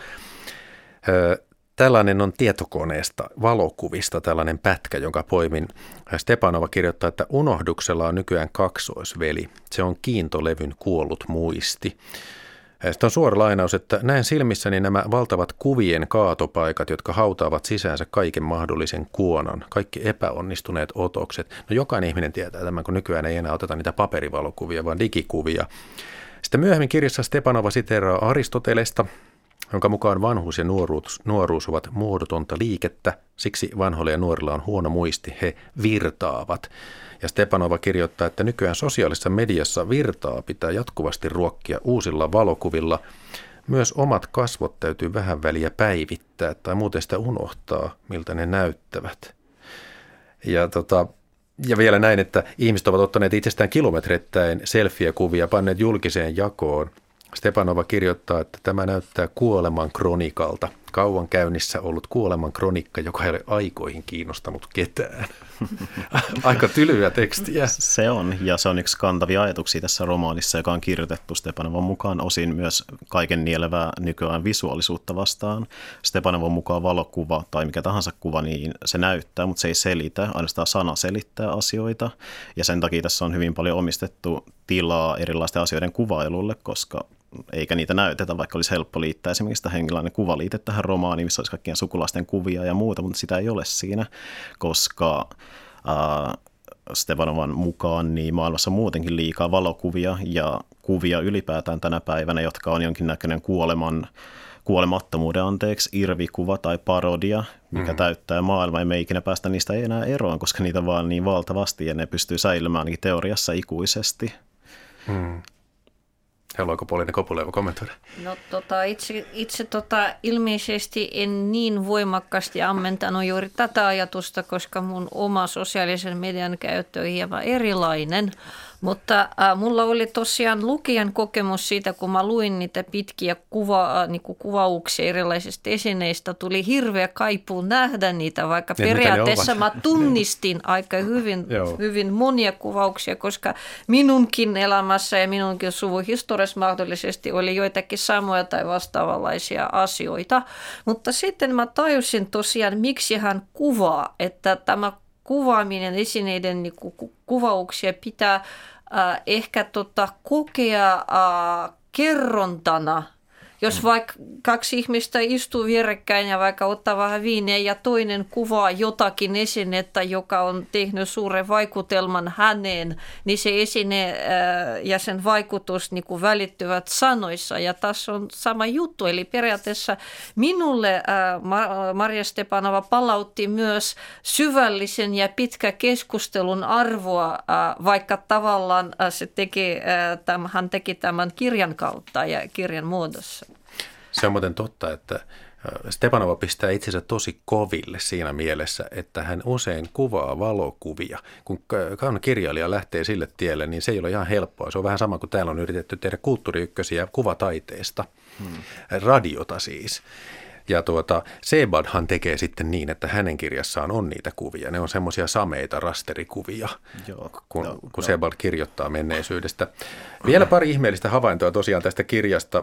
[SPEAKER 1] Tällainen on tietokoneesta, valokuvista tällainen pätkä, jonka poimin. Stepanova kirjoittaa, että unohduksella on nykyään kaksoisveli. Se on kiintolevyn kuollut muisti. Sitten on suora lainaus, että näen silmissäni nämä valtavat kuvien kaatopaikat, jotka hautaavat sisäänsä kaiken mahdollisen kuonan, kaikki epäonnistuneet otokset. No jokainen ihminen tietää tämän, kun nykyään ei enää oteta niitä paperivalokuvia, vaan digikuvia. Sitten myöhemmin kirjassa Stepanova siteeraa Aristotelesta, jonka mukaan vanhuus ja nuoruus ovat muodotonta liikettä, siksi vanhoilla ja nuorilla on huono muisti, he virtaavat. Ja Stepanova kirjoittaa, että nykyään sosiaalisessa mediassa virtaa pitää jatkuvasti ruokkia uusilla valokuvilla. Myös omat kasvot täytyy vähän väliä päivittää tai muuten sitä unohtaa, miltä ne näyttävät. Ja vielä näin, että ihmiset ovat ottaneet itsestään kilometreittäin selfie-kuvia, panneet julkiseen jakoon. Stepanova kirjoittaa, että tämä näyttää kuoleman kronikalta. Kauan käynnissä ollut kuoleman kronikka, joka ei ole aikoihin kiinnostanut ketään. Aika tylyä tekstiä.
[SPEAKER 4] Se on, ja se on yksi kantavia ajatuksia tässä romaanissa, joka on kirjoitettu Stepanovan mukaan osin myös kaiken nielevää nykyään visuaalisuutta vastaan. Stepanovan mukaan valokuva tai mikä tahansa kuva, niin se näyttää, mutta se ei selitä, ainoastaan sana selittää asioita. Ja sen takia tässä on hyvin paljon omistettu tilaa erilaisten asioiden kuvailulle, koska eikä niitä näytetä, vaikka olisi helppo liittää esimerkiksi sitä henkilainen kuvaliite tähän romaaniin, missä olisi kaikkien sukulaisten kuvia ja muuta, mutta sitä ei ole siinä, koska Stepanovan mukaan niin maailmassa on muutenkin liikaa valokuvia ja kuvia ylipäätään tänä päivänä, jotka on jonkinnäköinen kuolemattomuuden irvikuva tai parodia, mikä täyttää maailmaa, ja me ei ikinä päästä niistä enää eroon, koska niitä on vaan niin valtavasti, ja ne pystyy säilymään ainakin teoriassa ikuisesti.
[SPEAKER 1] Haluaako Pauliina Kopuleva kommentoida?
[SPEAKER 2] No itse ilmeisesti en niin voimakkaasti ammentanut juuri tätä ajatusta, koska mun oma sosiaalisen median käyttö on hieman erilainen. Mutta mulla oli tosiaan lukijan kokemus siitä, kun mä luin niitä pitkiä kuvauksia erilaisista esineistä. Tuli hirveä kaipuu nähdä niitä, vaikka periaatteessa mä tunnistin aika hyvin monia kuvauksia, koska minunkin elämässä ja minunkin suvun historiassa mahdollisesti oli joitakin samoja tai vastaavanlaisia asioita. Mutta sitten mä tajusin tosiaan, miksi hän kuvaa, että tämä kuvaaminen, esineiden niin kuvauksia pitää ehkä kokea kerrontana. Jos vaikka kaksi ihmistä istuu vierekkäin ja vaikka ottaa vähän viiniä ja toinen kuvaa jotakin esinettä, joka on tehnyt suuren vaikutelman häneen, niin se esine ja sen vaikutus niin kuin välittyvät sanoissa. Ja tässä on sama juttu. Eli periaatteessa minulle Marja Stepanova palautti myös syvällisen ja pitkä keskustelun arvoa, vaikka tavallaan hän teki tämän kirjan kautta ja kirjan muodossa.
[SPEAKER 1] Se on muuten totta, että Stepanova pistää itsensä tosi koville siinä mielessä, että hän usein kuvaa valokuvia. Kun kaunokirjailija lähtee sille tielle, niin se ei ole ihan helppoa. Se on vähän sama kuin täällä on yritetty tehdä kulttuuriykkösiä kuvataiteesta, radiota siis. Ja Sebadhan tekee sitten niin, että hänen kirjassaan on niitä kuvia. Ne on semmoisia sameita rasterikuvia, kun Sebald kirjoittaa menneisyydestä. Vielä pari ihmeellistä havaintoa tosiaan tästä kirjasta.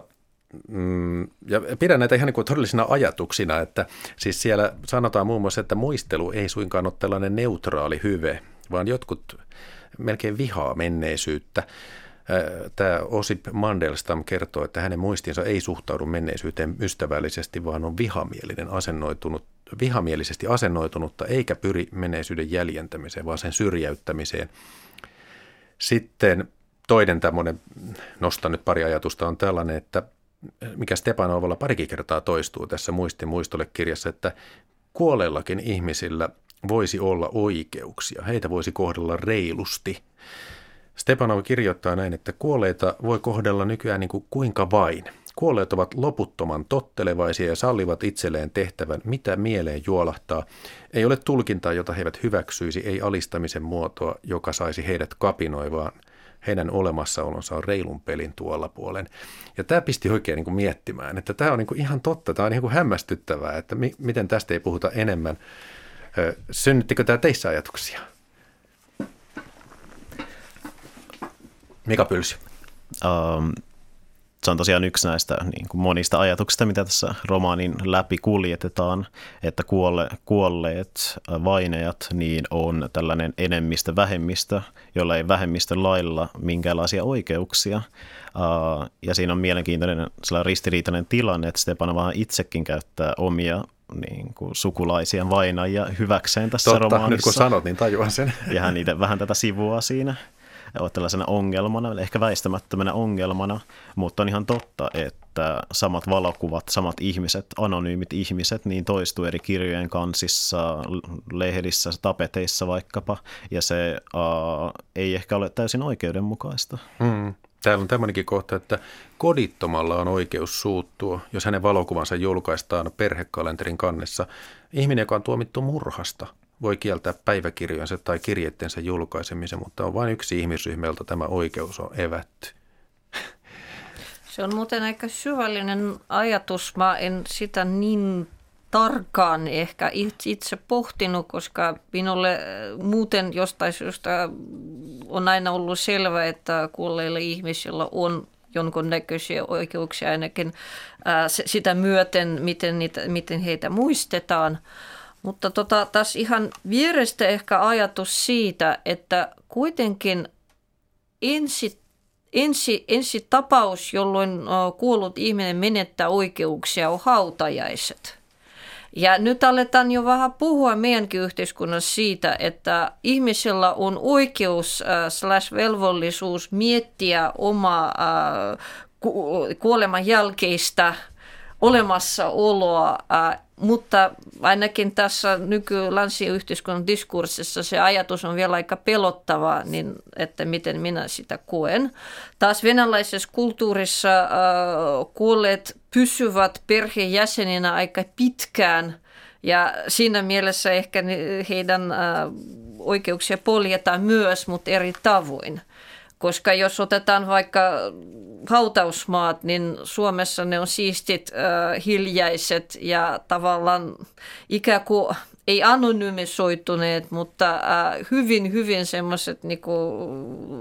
[SPEAKER 1] Ja pidän näitä ihan niin kuin todellisina ajatuksina, että siis siellä sanotaan muun muassa, että muistelu ei suinkaan ole tällainen neutraali hyve, vaan jotkut melkein vihaa menneisyyttä. Tämä Osip Mandelstam kertoo, että hänen muistinsa ei suhtaudu menneisyyteen ystävällisesti, vaan on vihamielisesti asennoitunutta, eikä pyri menneisyyden jäljentämiseen, vaan sen syrjäyttämiseen. Sitten toinen tämmöinen, nostan nyt pari ajatusta, on tällainen, että mikä Stepanovalla parikin kertaa toistuu tässä muistolle-kirjassa, että kuolleillakin ihmisillä voisi olla oikeuksia, heitä voisi kohdella reilusti. Stepanov kirjoittaa näin, että kuolleita voi kohdella nykyään niin kuin kuinka vain. Kuolleet ovat loputtoman tottelevaisia ja sallivat itselleen tehtävän, mitä mieleen juolahtaa. Ei ole tulkintaa, jota he eivät hyväksyisi, ei alistamisen muotoa, joka saisi heidät kapinoivaan. Heidän olemassaolonsa on reilun pelin tuolla puolen. Ja tämä pisti oikein niin kuin miettimään, että tämä on niin kuin ihan totta, tämä on niin kuin hämmästyttävää, että miten tästä ei puhuta enemmän. Synnyttikö tämä teissä ajatuksia? Mika Pylsy.
[SPEAKER 4] Se on tosiaan yksi näistä niin kuin monista ajatuksista, mitä tässä romaanin läpi kuljetetaan, että kuolleet vainajat niin on tällainen enemmistö-vähemmistö, jolla ei vähemmistön lailla minkäänlaisia oikeuksia. Ja siinä on mielenkiintoinen ristiriitainen tilanne, että Stepanova itsekin käyttää omia niin kuin sukulaisia vainajia hyväkseen tässä romaanissa.
[SPEAKER 1] Nyt kun sanot, niin tajuan sen.
[SPEAKER 4] Ja hän niitä vähän tätä sivua siinä. Ovat tällaisena ongelmana, ehkä väistämättömänä ongelmana, mutta on ihan totta, että samat valokuvat, samat ihmiset, anonyymit ihmiset, niin toistuu eri kirjojen kansissa, lehdissä, tapeteissa vaikkapa, ja se ei ehkä ole täysin oikeudenmukaista.
[SPEAKER 1] Täällä on tämmöinenkin kohta, että kodittomalla on oikeus suuttua, jos hänen valokuvansa julkaistaan perhekalenterin kannessa. Ihminen, joka on tuomittu murhasta, voi kieltää päiväkirjojensa tai kirjeitteensä julkaisemisen, mutta on vain yksi ihmisryhmä, jolta tämä oikeus on evätty.
[SPEAKER 2] Se on muuten aika syvällinen ajatus. Mä en sitä niin tarkkaan ehkä itse pohtinut, koska minulle muuten jostain syystä on aina ollut selvä, että kuolleilla ihmisillä on jonkunnäköisiä oikeuksia ainakin sitä myöten, miten heitä muistetaan. Mutta taas ihan vierestä ehkä ajatus siitä, että kuitenkin ensi tapaus, jolloin kuollut ihminen menettää oikeuksia, on hautajaiset. Ja nyt aletaan jo vähän puhua meidänkin yhteiskunnassa siitä, että ihmisellä on oikeus /velvollisuus miettiä omaa kuoleman jälkeistä olemassaoloa, mutta ainakin tässä nyky-länsiyhteiskunnan diskurssissa se ajatus on vielä aika pelottava, niin että miten minä sitä koen. Taas venäläisessä kulttuurissa kuolleet pysyvät perheenjäseninä aika pitkään ja siinä mielessä ehkä heidän oikeuksia poljetaan myös, mutta eri tavoin. Koska jos otetaan vaikka hautausmaat, niin Suomessa ne on siistit, hiljaiset ja tavallaan ikään kuin ei anonymisoituneet, mutta hyvin semmoiset niinku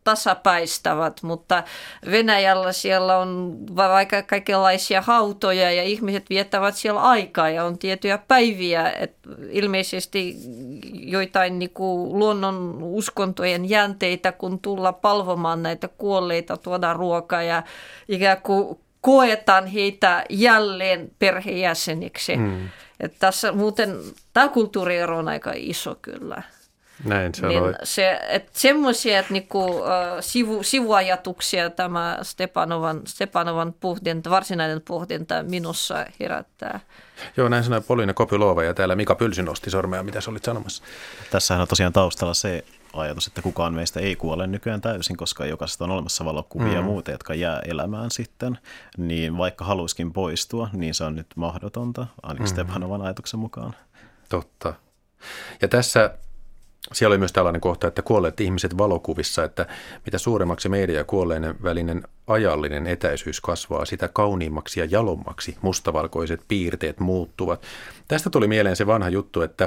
[SPEAKER 2] tasapäistävät, mutta Venäjällä siellä on vaikka kaikenlaisia hautoja ja ihmiset viettävät siellä aikaa ja on tiettyjä päiviä, että ilmeisesti joitain niin kuin luonnon uskontojen jänteitä, kun tullaan palvomaan näitä kuolleita, tuodaan ruokaa ja ikään kuin koetaan heitä jälleen perheenjäseniksi. Että tässä muuten tämä kulttuuriero on aika iso kyllä.
[SPEAKER 1] Näin se
[SPEAKER 2] niin
[SPEAKER 1] on.
[SPEAKER 2] Semmoisia niinku, sivuajatuksia tämä Stepanovan pohdinta, varsinainen pohdinta minussa herättää.
[SPEAKER 1] Joo, näin sanoi Polina Kopylova ja täällä Mika Pylsy nosti sormea, mitä sä olit sanomassa.
[SPEAKER 4] Tässähän on tosiaan taustalla se ajatus, että kukaan meistä ei kuole nykyään täysin, koska jokaisesta on olemassa valokuvia ja muuta, jotka jää elämään sitten. Niin vaikka haluaisikin poistua, niin se on nyt mahdotonta, ainakin Stepanovan ajatuksen mukaan.
[SPEAKER 1] Totta. Ja tässä siellä oli myös tällainen kohta, että kuolleet ihmiset valokuvissa, että mitä suuremmaksi meidän ja kuolleinen välinen ajallinen etäisyys kasvaa, sitä kauniimmaksi ja jalommaksi mustavalkoiset piirteet muuttuvat. Tästä tuli mieleen se vanha juttu, että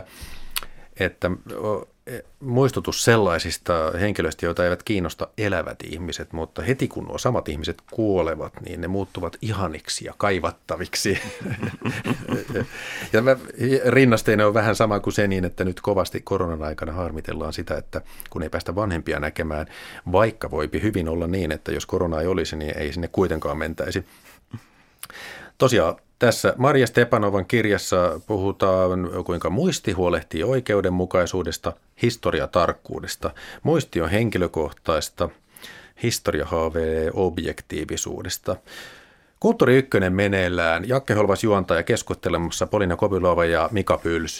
[SPEAKER 1] muistutus sellaisista henkilöistä, joita eivät kiinnosta elävät ihmiset, mutta heti kun nuo samat ihmiset kuolevat, niin ne muuttuvat ihaniksi ja kaivattaviksi. Ja rinnasteinen on vähän sama kuin se niin, että nyt kovasti koronan aikana harmitellaan sitä, että kun ei päästä vanhempia näkemään, vaikka voipi hyvin olla niin, että jos korona ei olisi, niin ei sinne kuitenkaan mentäisi. Tosiaan tässä Marja Stepanovan kirjassa puhutaan, kuinka muisti huolehtii oikeudenmukaisuudesta, historiatarkkuudesta. Muisti on henkilökohtaista, historia haaveilee objektiivisuudesta. Kulttuuri Ykkönen meneillään. Jakke Holvas juontaja keskustelemassa Polina Kopylova ja Mika Pylsy.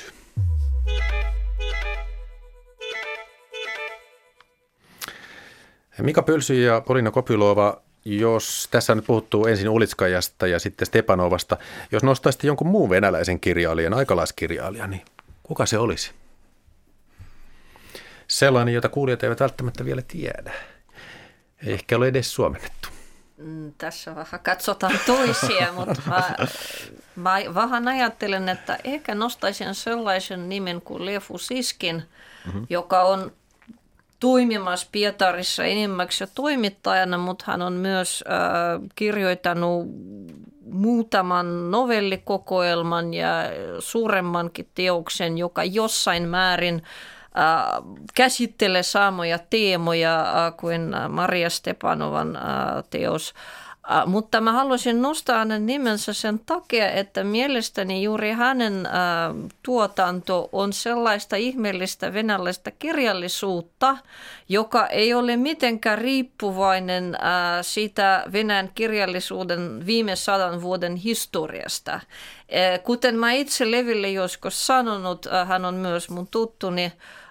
[SPEAKER 1] Mika Pylsy ja Polina Kopylova, jos tässä on nyt puhuttu ensin Ulitskajasta ja sitten Stepanovasta, jos nostaisitte jonkun muun venäläisen kirjailijan, aikalaiskirjailijan, niin kuka se olisi? Sellainen, jota kuulijat eivät välttämättä vielä tiedä. Ei ehkä ole edes suomennettu.
[SPEAKER 2] Tässä vähän katsotaan toisia, mutta mä vähän ajattelen, että ehkä nostaisin sellaisen nimen kuin Lev Usiskin, joka on toimimassa Pietarissa enimmäkseen toimittajana, mutta hän on myös kirjoittanut muutaman novellikokoelman ja suuremmankin teoksen, joka jossain määrin käsittelee samoja teemoja kuin Marja Stepanovan teos. Mutta mä haluaisin nostaa hänen nimensä sen takia, että mielestäni juuri hänen tuotanto on sellaista ihmeellistä venäläistä kirjallisuutta, joka ei ole mitenkään riippuvainen siitä Venäjän kirjallisuuden viime 100 vuoden historiasta. Kuten mä itse Leville joskus sanonut, hän on myös mun tuttuni,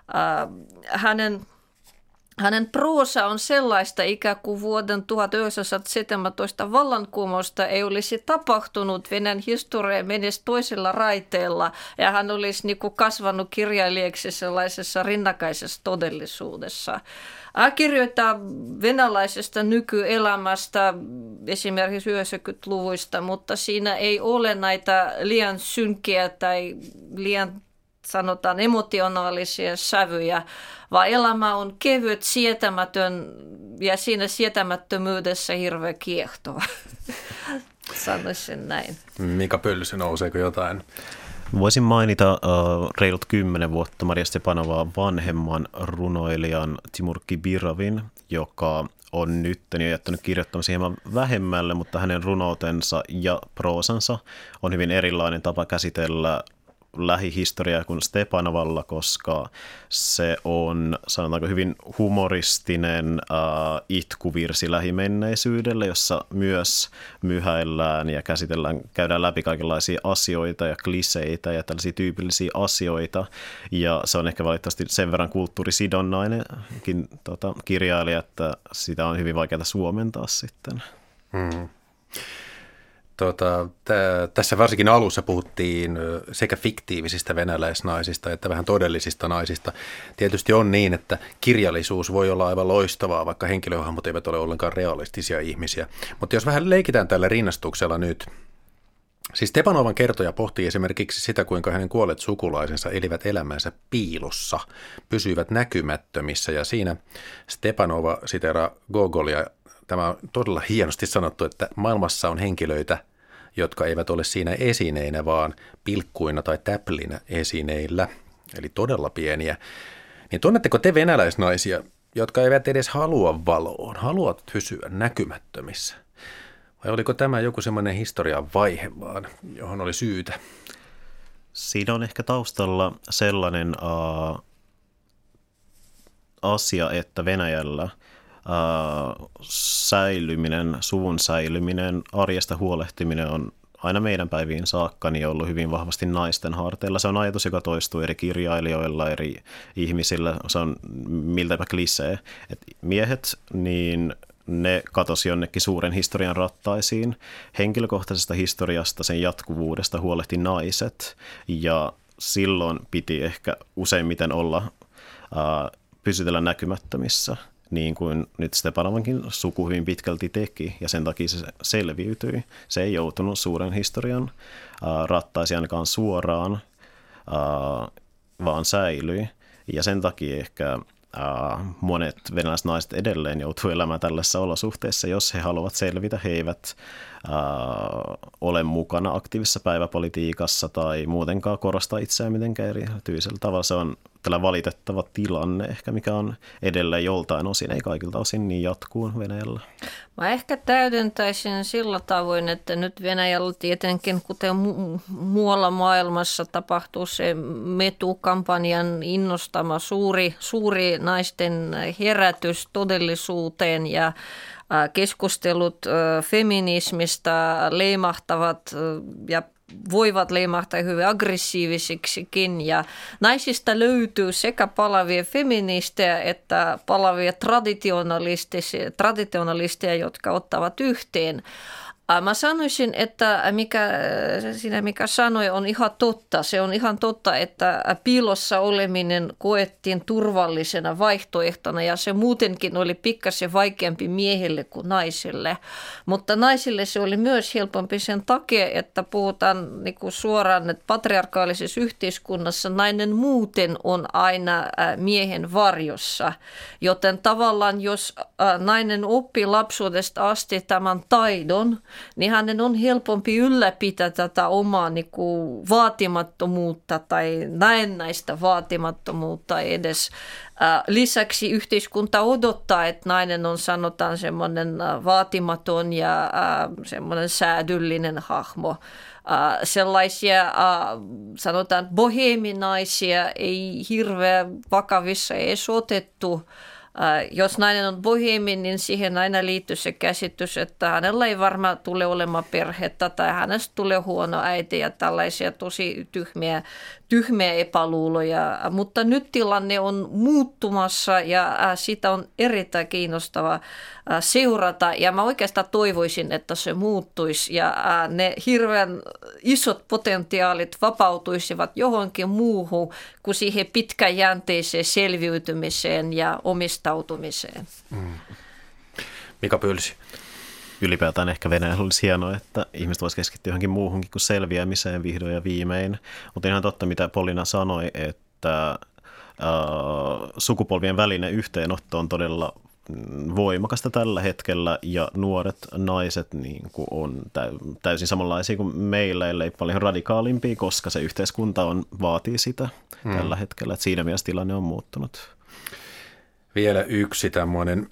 [SPEAKER 2] hänen proosa on sellaista ikään kuin vuoden 1917 vallankumousta ei olisi tapahtunut, Venäjän historia menisi toisella raiteella ja hän olisi niin kuin kasvanut kirjailijaksi sellaisessa rinnakkaisessa todellisuudessa. Hän kirjoittaa venäläisestä nykyelämästä esimerkiksi 90-luvuista, mutta siinä ei ole näitä liian synkiä tai liian sanotaan emotionaalisia sävyjä, vaan elämä on kevyt, sietämätön ja siinä sietämättömyydessä hirveä kiehtova. Sanoisin näin.
[SPEAKER 1] Mika Pylsy, nouseeko jotain?
[SPEAKER 4] Voisin mainita reilut 10 vuotta Marja Stepanovaa vanhemman runoilijan Timur Kibirovin, joka on nyt jo jättänyt kirjoittamisen hieman vähemmälle, mutta hänen runoutensa ja proosansa on hyvin erilainen tapa käsitellä lähihistoriaa kuin Stepanovalla, koska se on, sanotaanko, hyvin humoristinen itkuvirsi lähimenneisyydelle, jossa myös myhäillään ja käydään läpi kaikenlaisia asioita ja kliseitä ja tällaisia tyypillisiä asioita. Ja se on ehkä valitettavasti sen verran kulttuurisidonnainenkin kirjailija, että sitä on hyvin vaikeaa suomentaa sitten.
[SPEAKER 1] Tässä varsinkin alussa puhuttiin sekä fiktiivisistä venäläisnaisista että vähän todellisista naisista. Tietysti on niin, että kirjallisuus voi olla aivan loistavaa, vaikka henkilöhahmot eivät ole ollenkaan realistisia ihmisiä. Mutta jos vähän leikitään tällä rinnastuksella nyt, Siis Stepanovan kertoja pohtii esimerkiksi sitä, kuinka hänen kuolleet sukulaisensa elivät elämänsä piilossa, pysyivät näkymättömissä, ja siinä Stepanova siteraa Gogolia. Tämä on todella hienosti sanottu, että maailmassa on henkilöitä, jotka eivät ole siinä esineinä, vaan pilkkuina tai täplinä esineillä, eli todella pieniä. Niin tunnetteko te venäläisnaisia, jotka eivät edes halua valoon, haluavat pysyä näkymättömissä? Vai oliko tämä joku semmoinen historian vaihe vaan, johon oli syytä?
[SPEAKER 4] Siinä on ehkä taustalla sellainen asia, että Venäjällä säilyminen, suvun säilyminen, arjesta huolehtiminen on aina meidän päiviin saakka niin ollut hyvin vahvasti naisten harteilla. Se on ajatus, joka toistuu eri kirjailijoilla, eri ihmisillä. Se on miltäpä klisee. Et miehet, niin ne katosi jonnekin suuren historian rattaisiin. Henkilökohtaisesta historiasta, sen jatkuvuudesta huolehti naiset, ja silloin piti ehkä useimmiten pysytellä näkymättömissä, niin kuin nyt Stepanovankin suku hyvin pitkälti teki, ja sen takia se selviytyi. Se ei joutunut suuren historian rattaisiin ainakaan suoraan, vaan säilyi, ja sen takia ehkä monet venäläiset naiset edelleen joutuu elämään tällaisissa olosuhteissa. Jos he haluavat selvitä, he eivät ole mukana aktiivisessa päiväpolitiikassa tai muutenkaan korostaa itseään mitenkään erityisellä tavalla. Se on tällä valitettava tilanne ehkä, mikä on edelleen joltain osin, ei kaikilta osin, niin jatkuu Venäjällä.
[SPEAKER 2] Mä ehkä täydentäisin sillä tavoin, että nyt Venäjällä tietenkin, kuten muualla maailmassa, tapahtuu se MeToo-kampanjan innostama suuri naisten herätys todellisuuteen, ja keskustelut feminismistä leimahtavat ja voivat leimahtaa hyvin aggressiivisiksikin, ja naisista löytyy sekä palavia feministejä että palavia traditionalisteja, jotka ottavat yhteen. Mä sanoisin, että mikä sanoi, on ihan totta. Se on ihan totta, että piilossa oleminen koettiin turvallisena vaihtoehtona, ja se muutenkin oli pikkasen vaikeampi miehelle kuin naiselle. Mutta naisille se oli myös helpompi sen takia, että puhutaan niin kuin suoraan, että patriarkaalisessa yhteiskunnassa nainen muuten on aina miehen varjossa. Joten tavallaan jos nainen oppii lapsuudesta asti tämän taidon, niin hänen on helpompi ylläpitää tätä omaa niin kuin vaatimattomuutta tai näennäistä vaatimattomuutta edes. Lisäksi yhteiskunta odottaa, että nainen on, sanotaan, semmoinen vaatimaton ja semmoinen säädyllinen hahmo. Sellaisia, sanotaan, boheeminaisia ei hirveän vakavissa edes otettu. Jos nainen on boheemi, niin siihen aina liittyy se käsitys, että hänellä ei varmaan tule olemaan perhettä tai hänestä tulee huono äiti ja tällaisia tosi tyhmiä epäluuloja. Mutta nyt tilanne on muuttumassa ja sitä on erittäin kiinnostava seurata, ja mä oikeastaan toivoisin, että se muuttuisi ja ne hirveän isot potentiaalit vapautuisivat johonkin muuhun kuin siihen pitkäjänteiseen selviytymiseen ja omistautumiseen.
[SPEAKER 1] Mika Pylsi.
[SPEAKER 4] Ylipäätään ehkä Venäjällä olisi hienoa, että ihmiset voisivat keskittyä johonkin muuhunkin kuin selviämiseen vihdoin ja viimein. Mutta ihan totta, mitä Polina sanoi, että sukupolvien välinen yhteenotto on todella voimakasta tällä hetkellä, ja nuoret naiset niin kuin on täysin samanlaisia kuin meillä, ellei paljon radikaalimpia, koska se yhteiskunta vaatii sitä tällä hetkellä. Että siinä mielessä tilanne on muuttunut.
[SPEAKER 1] Vielä yksi tämmöinen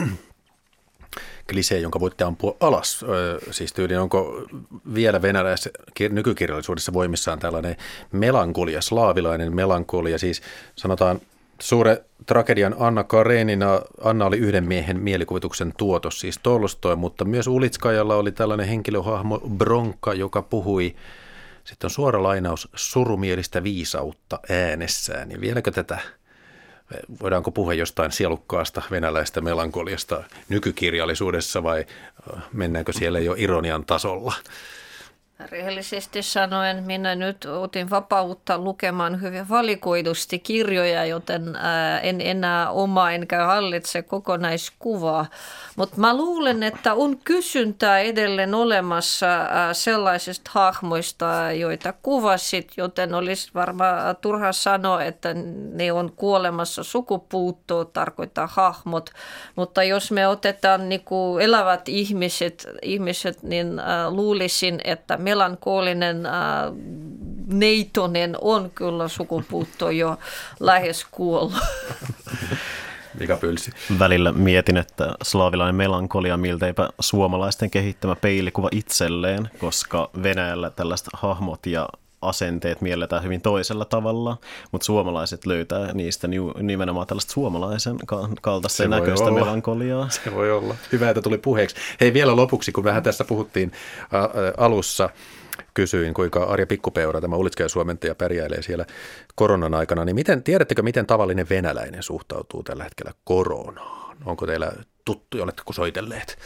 [SPEAKER 1] klisee, jonka voitte ampua alas. Siis tyyliin, onko vielä venäläisessä nykykirjallisuudessa voimissaan tällainen melankolia, slaavilainen melankolia. Siis sanotaan suuren tragedian Anna Karenina. Anna oli yhden miehen mielikuvituksen tuotos, siis Tolstoi, mutta myös Ulitskajalla oli tällainen henkilöhahmo Bronka, joka puhui, sitten on suora lainaus, surumielistä viisautta äänessään. Niin vieläkö tätä, voidaanko puhua jostain sielukkaasta venäläistä melankoliasta nykykirjallisuudessa vai mennäänkö siellä jo ironian tasolla?
[SPEAKER 2] Rehellisesti sanoen minä nyt otin vapautta lukemaan hyvin valikoidusti kirjoja, joten en enää omaa enkä hallitse kokonaiskuvaa. Mutta mä luulen, että on kysyntää edelleen olemassa sellaisista hahmoista, joita kuvasit, joten olisi varmaan turha sanoa, että ne on kuolemassa sukupuuttoon, tarkoittaa hahmot. Mutta jos me otetaan niinku elävät ihmiset niin luulisin, että melankolinen neitonen on kyllä sukupuutto jo lähes kuollut.
[SPEAKER 1] Mika Pylsi.
[SPEAKER 4] Välillä mietin, että slaavilainen melankolia milteipä suomalaisten kehittämä peilikuva itselleen, koska Venäjällä tällaiset hahmot ja asenteet mielletään hyvin toisella tavalla, mutta suomalaiset löytää niistä nimenomaan tällaista suomalaisen kaltaista ja näköistä melankoliaa.
[SPEAKER 1] Se voi olla. Hyvä, että tuli puheeksi. Hei, vielä lopuksi, kun vähän tässä puhuttiin alussa, kysyin, kuinka Arja Pikkupeura, tämä Ulitskaja-suomentaja, pärjäilee siellä koronan aikana, niin tiedättekö, miten tavallinen venäläinen suhtautuu tällä hetkellä koronaan? Onko teillä tuttuja, oletteko soitelleet?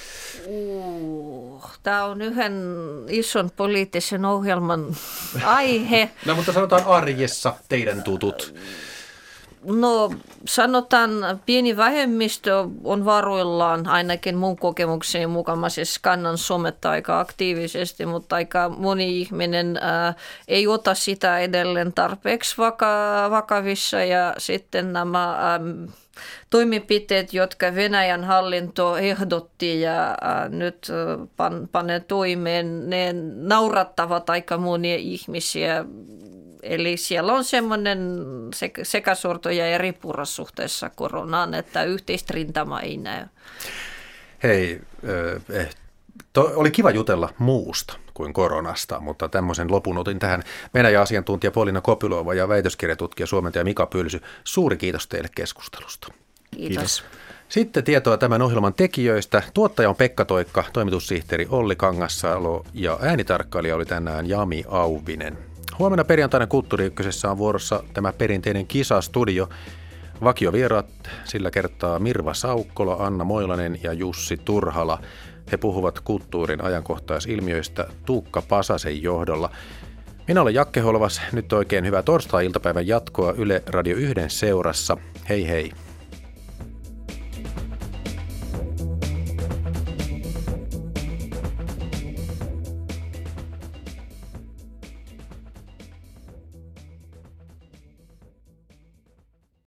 [SPEAKER 2] Tämä on yhden ison poliittisen ohjelman aihe.
[SPEAKER 1] No, mutta sanotaan arjessa teidän tutut.
[SPEAKER 2] No sanotaan, pieni vähemmistö on varuillaan, ainakin mun kokemukseni mukaan. Mä siis skannan sometta aika aktiivisesti, mutta aika moni ihminen ei ota sitä edelleen tarpeeksi vakavissa. Ja sitten nämä toimenpiteet, jotka Venäjän hallinto ehdotti ja nyt panee toimeen, ne naurattavat aika monia ihmisiä. Eli siellä on semmoinen sekasorto ja eri puras suhteessa koronaan, että yhteistä rintamaa ei näy.
[SPEAKER 1] Hei, oli kiva jutella muusta kuin koronasta, mutta tämmöisen lopun otin tähän Venäjä-asiantuntija Polina Kopylova ja väitöskirjatutkija suomentaja Mika Pylsy. Suuri kiitos teille keskustelusta.
[SPEAKER 2] Kiitos.
[SPEAKER 1] Sitten tietoa tämän ohjelman tekijöistä. Tuottaja on Pekka Toikka, toimitussihteeri Olli Kangassalo ja äänitarkkailija oli tänään Jami Auvinen. Huomenna perjantaina Kulttuuri Ykkösessä on vuorossa tämä perinteinen kisastudio. Vakiovieraat sillä kertaa Mirva Saukkola, Anna Moilanen ja Jussi Turhala. He puhuvat kulttuurin ajankohtaisilmiöistä Tuukka Pasasen johdolla. Minä olen Jakke Holvas. Nyt oikein hyvää torstai-iltapäivän jatkoa Yle Radio 1 seurassa. Hei hei!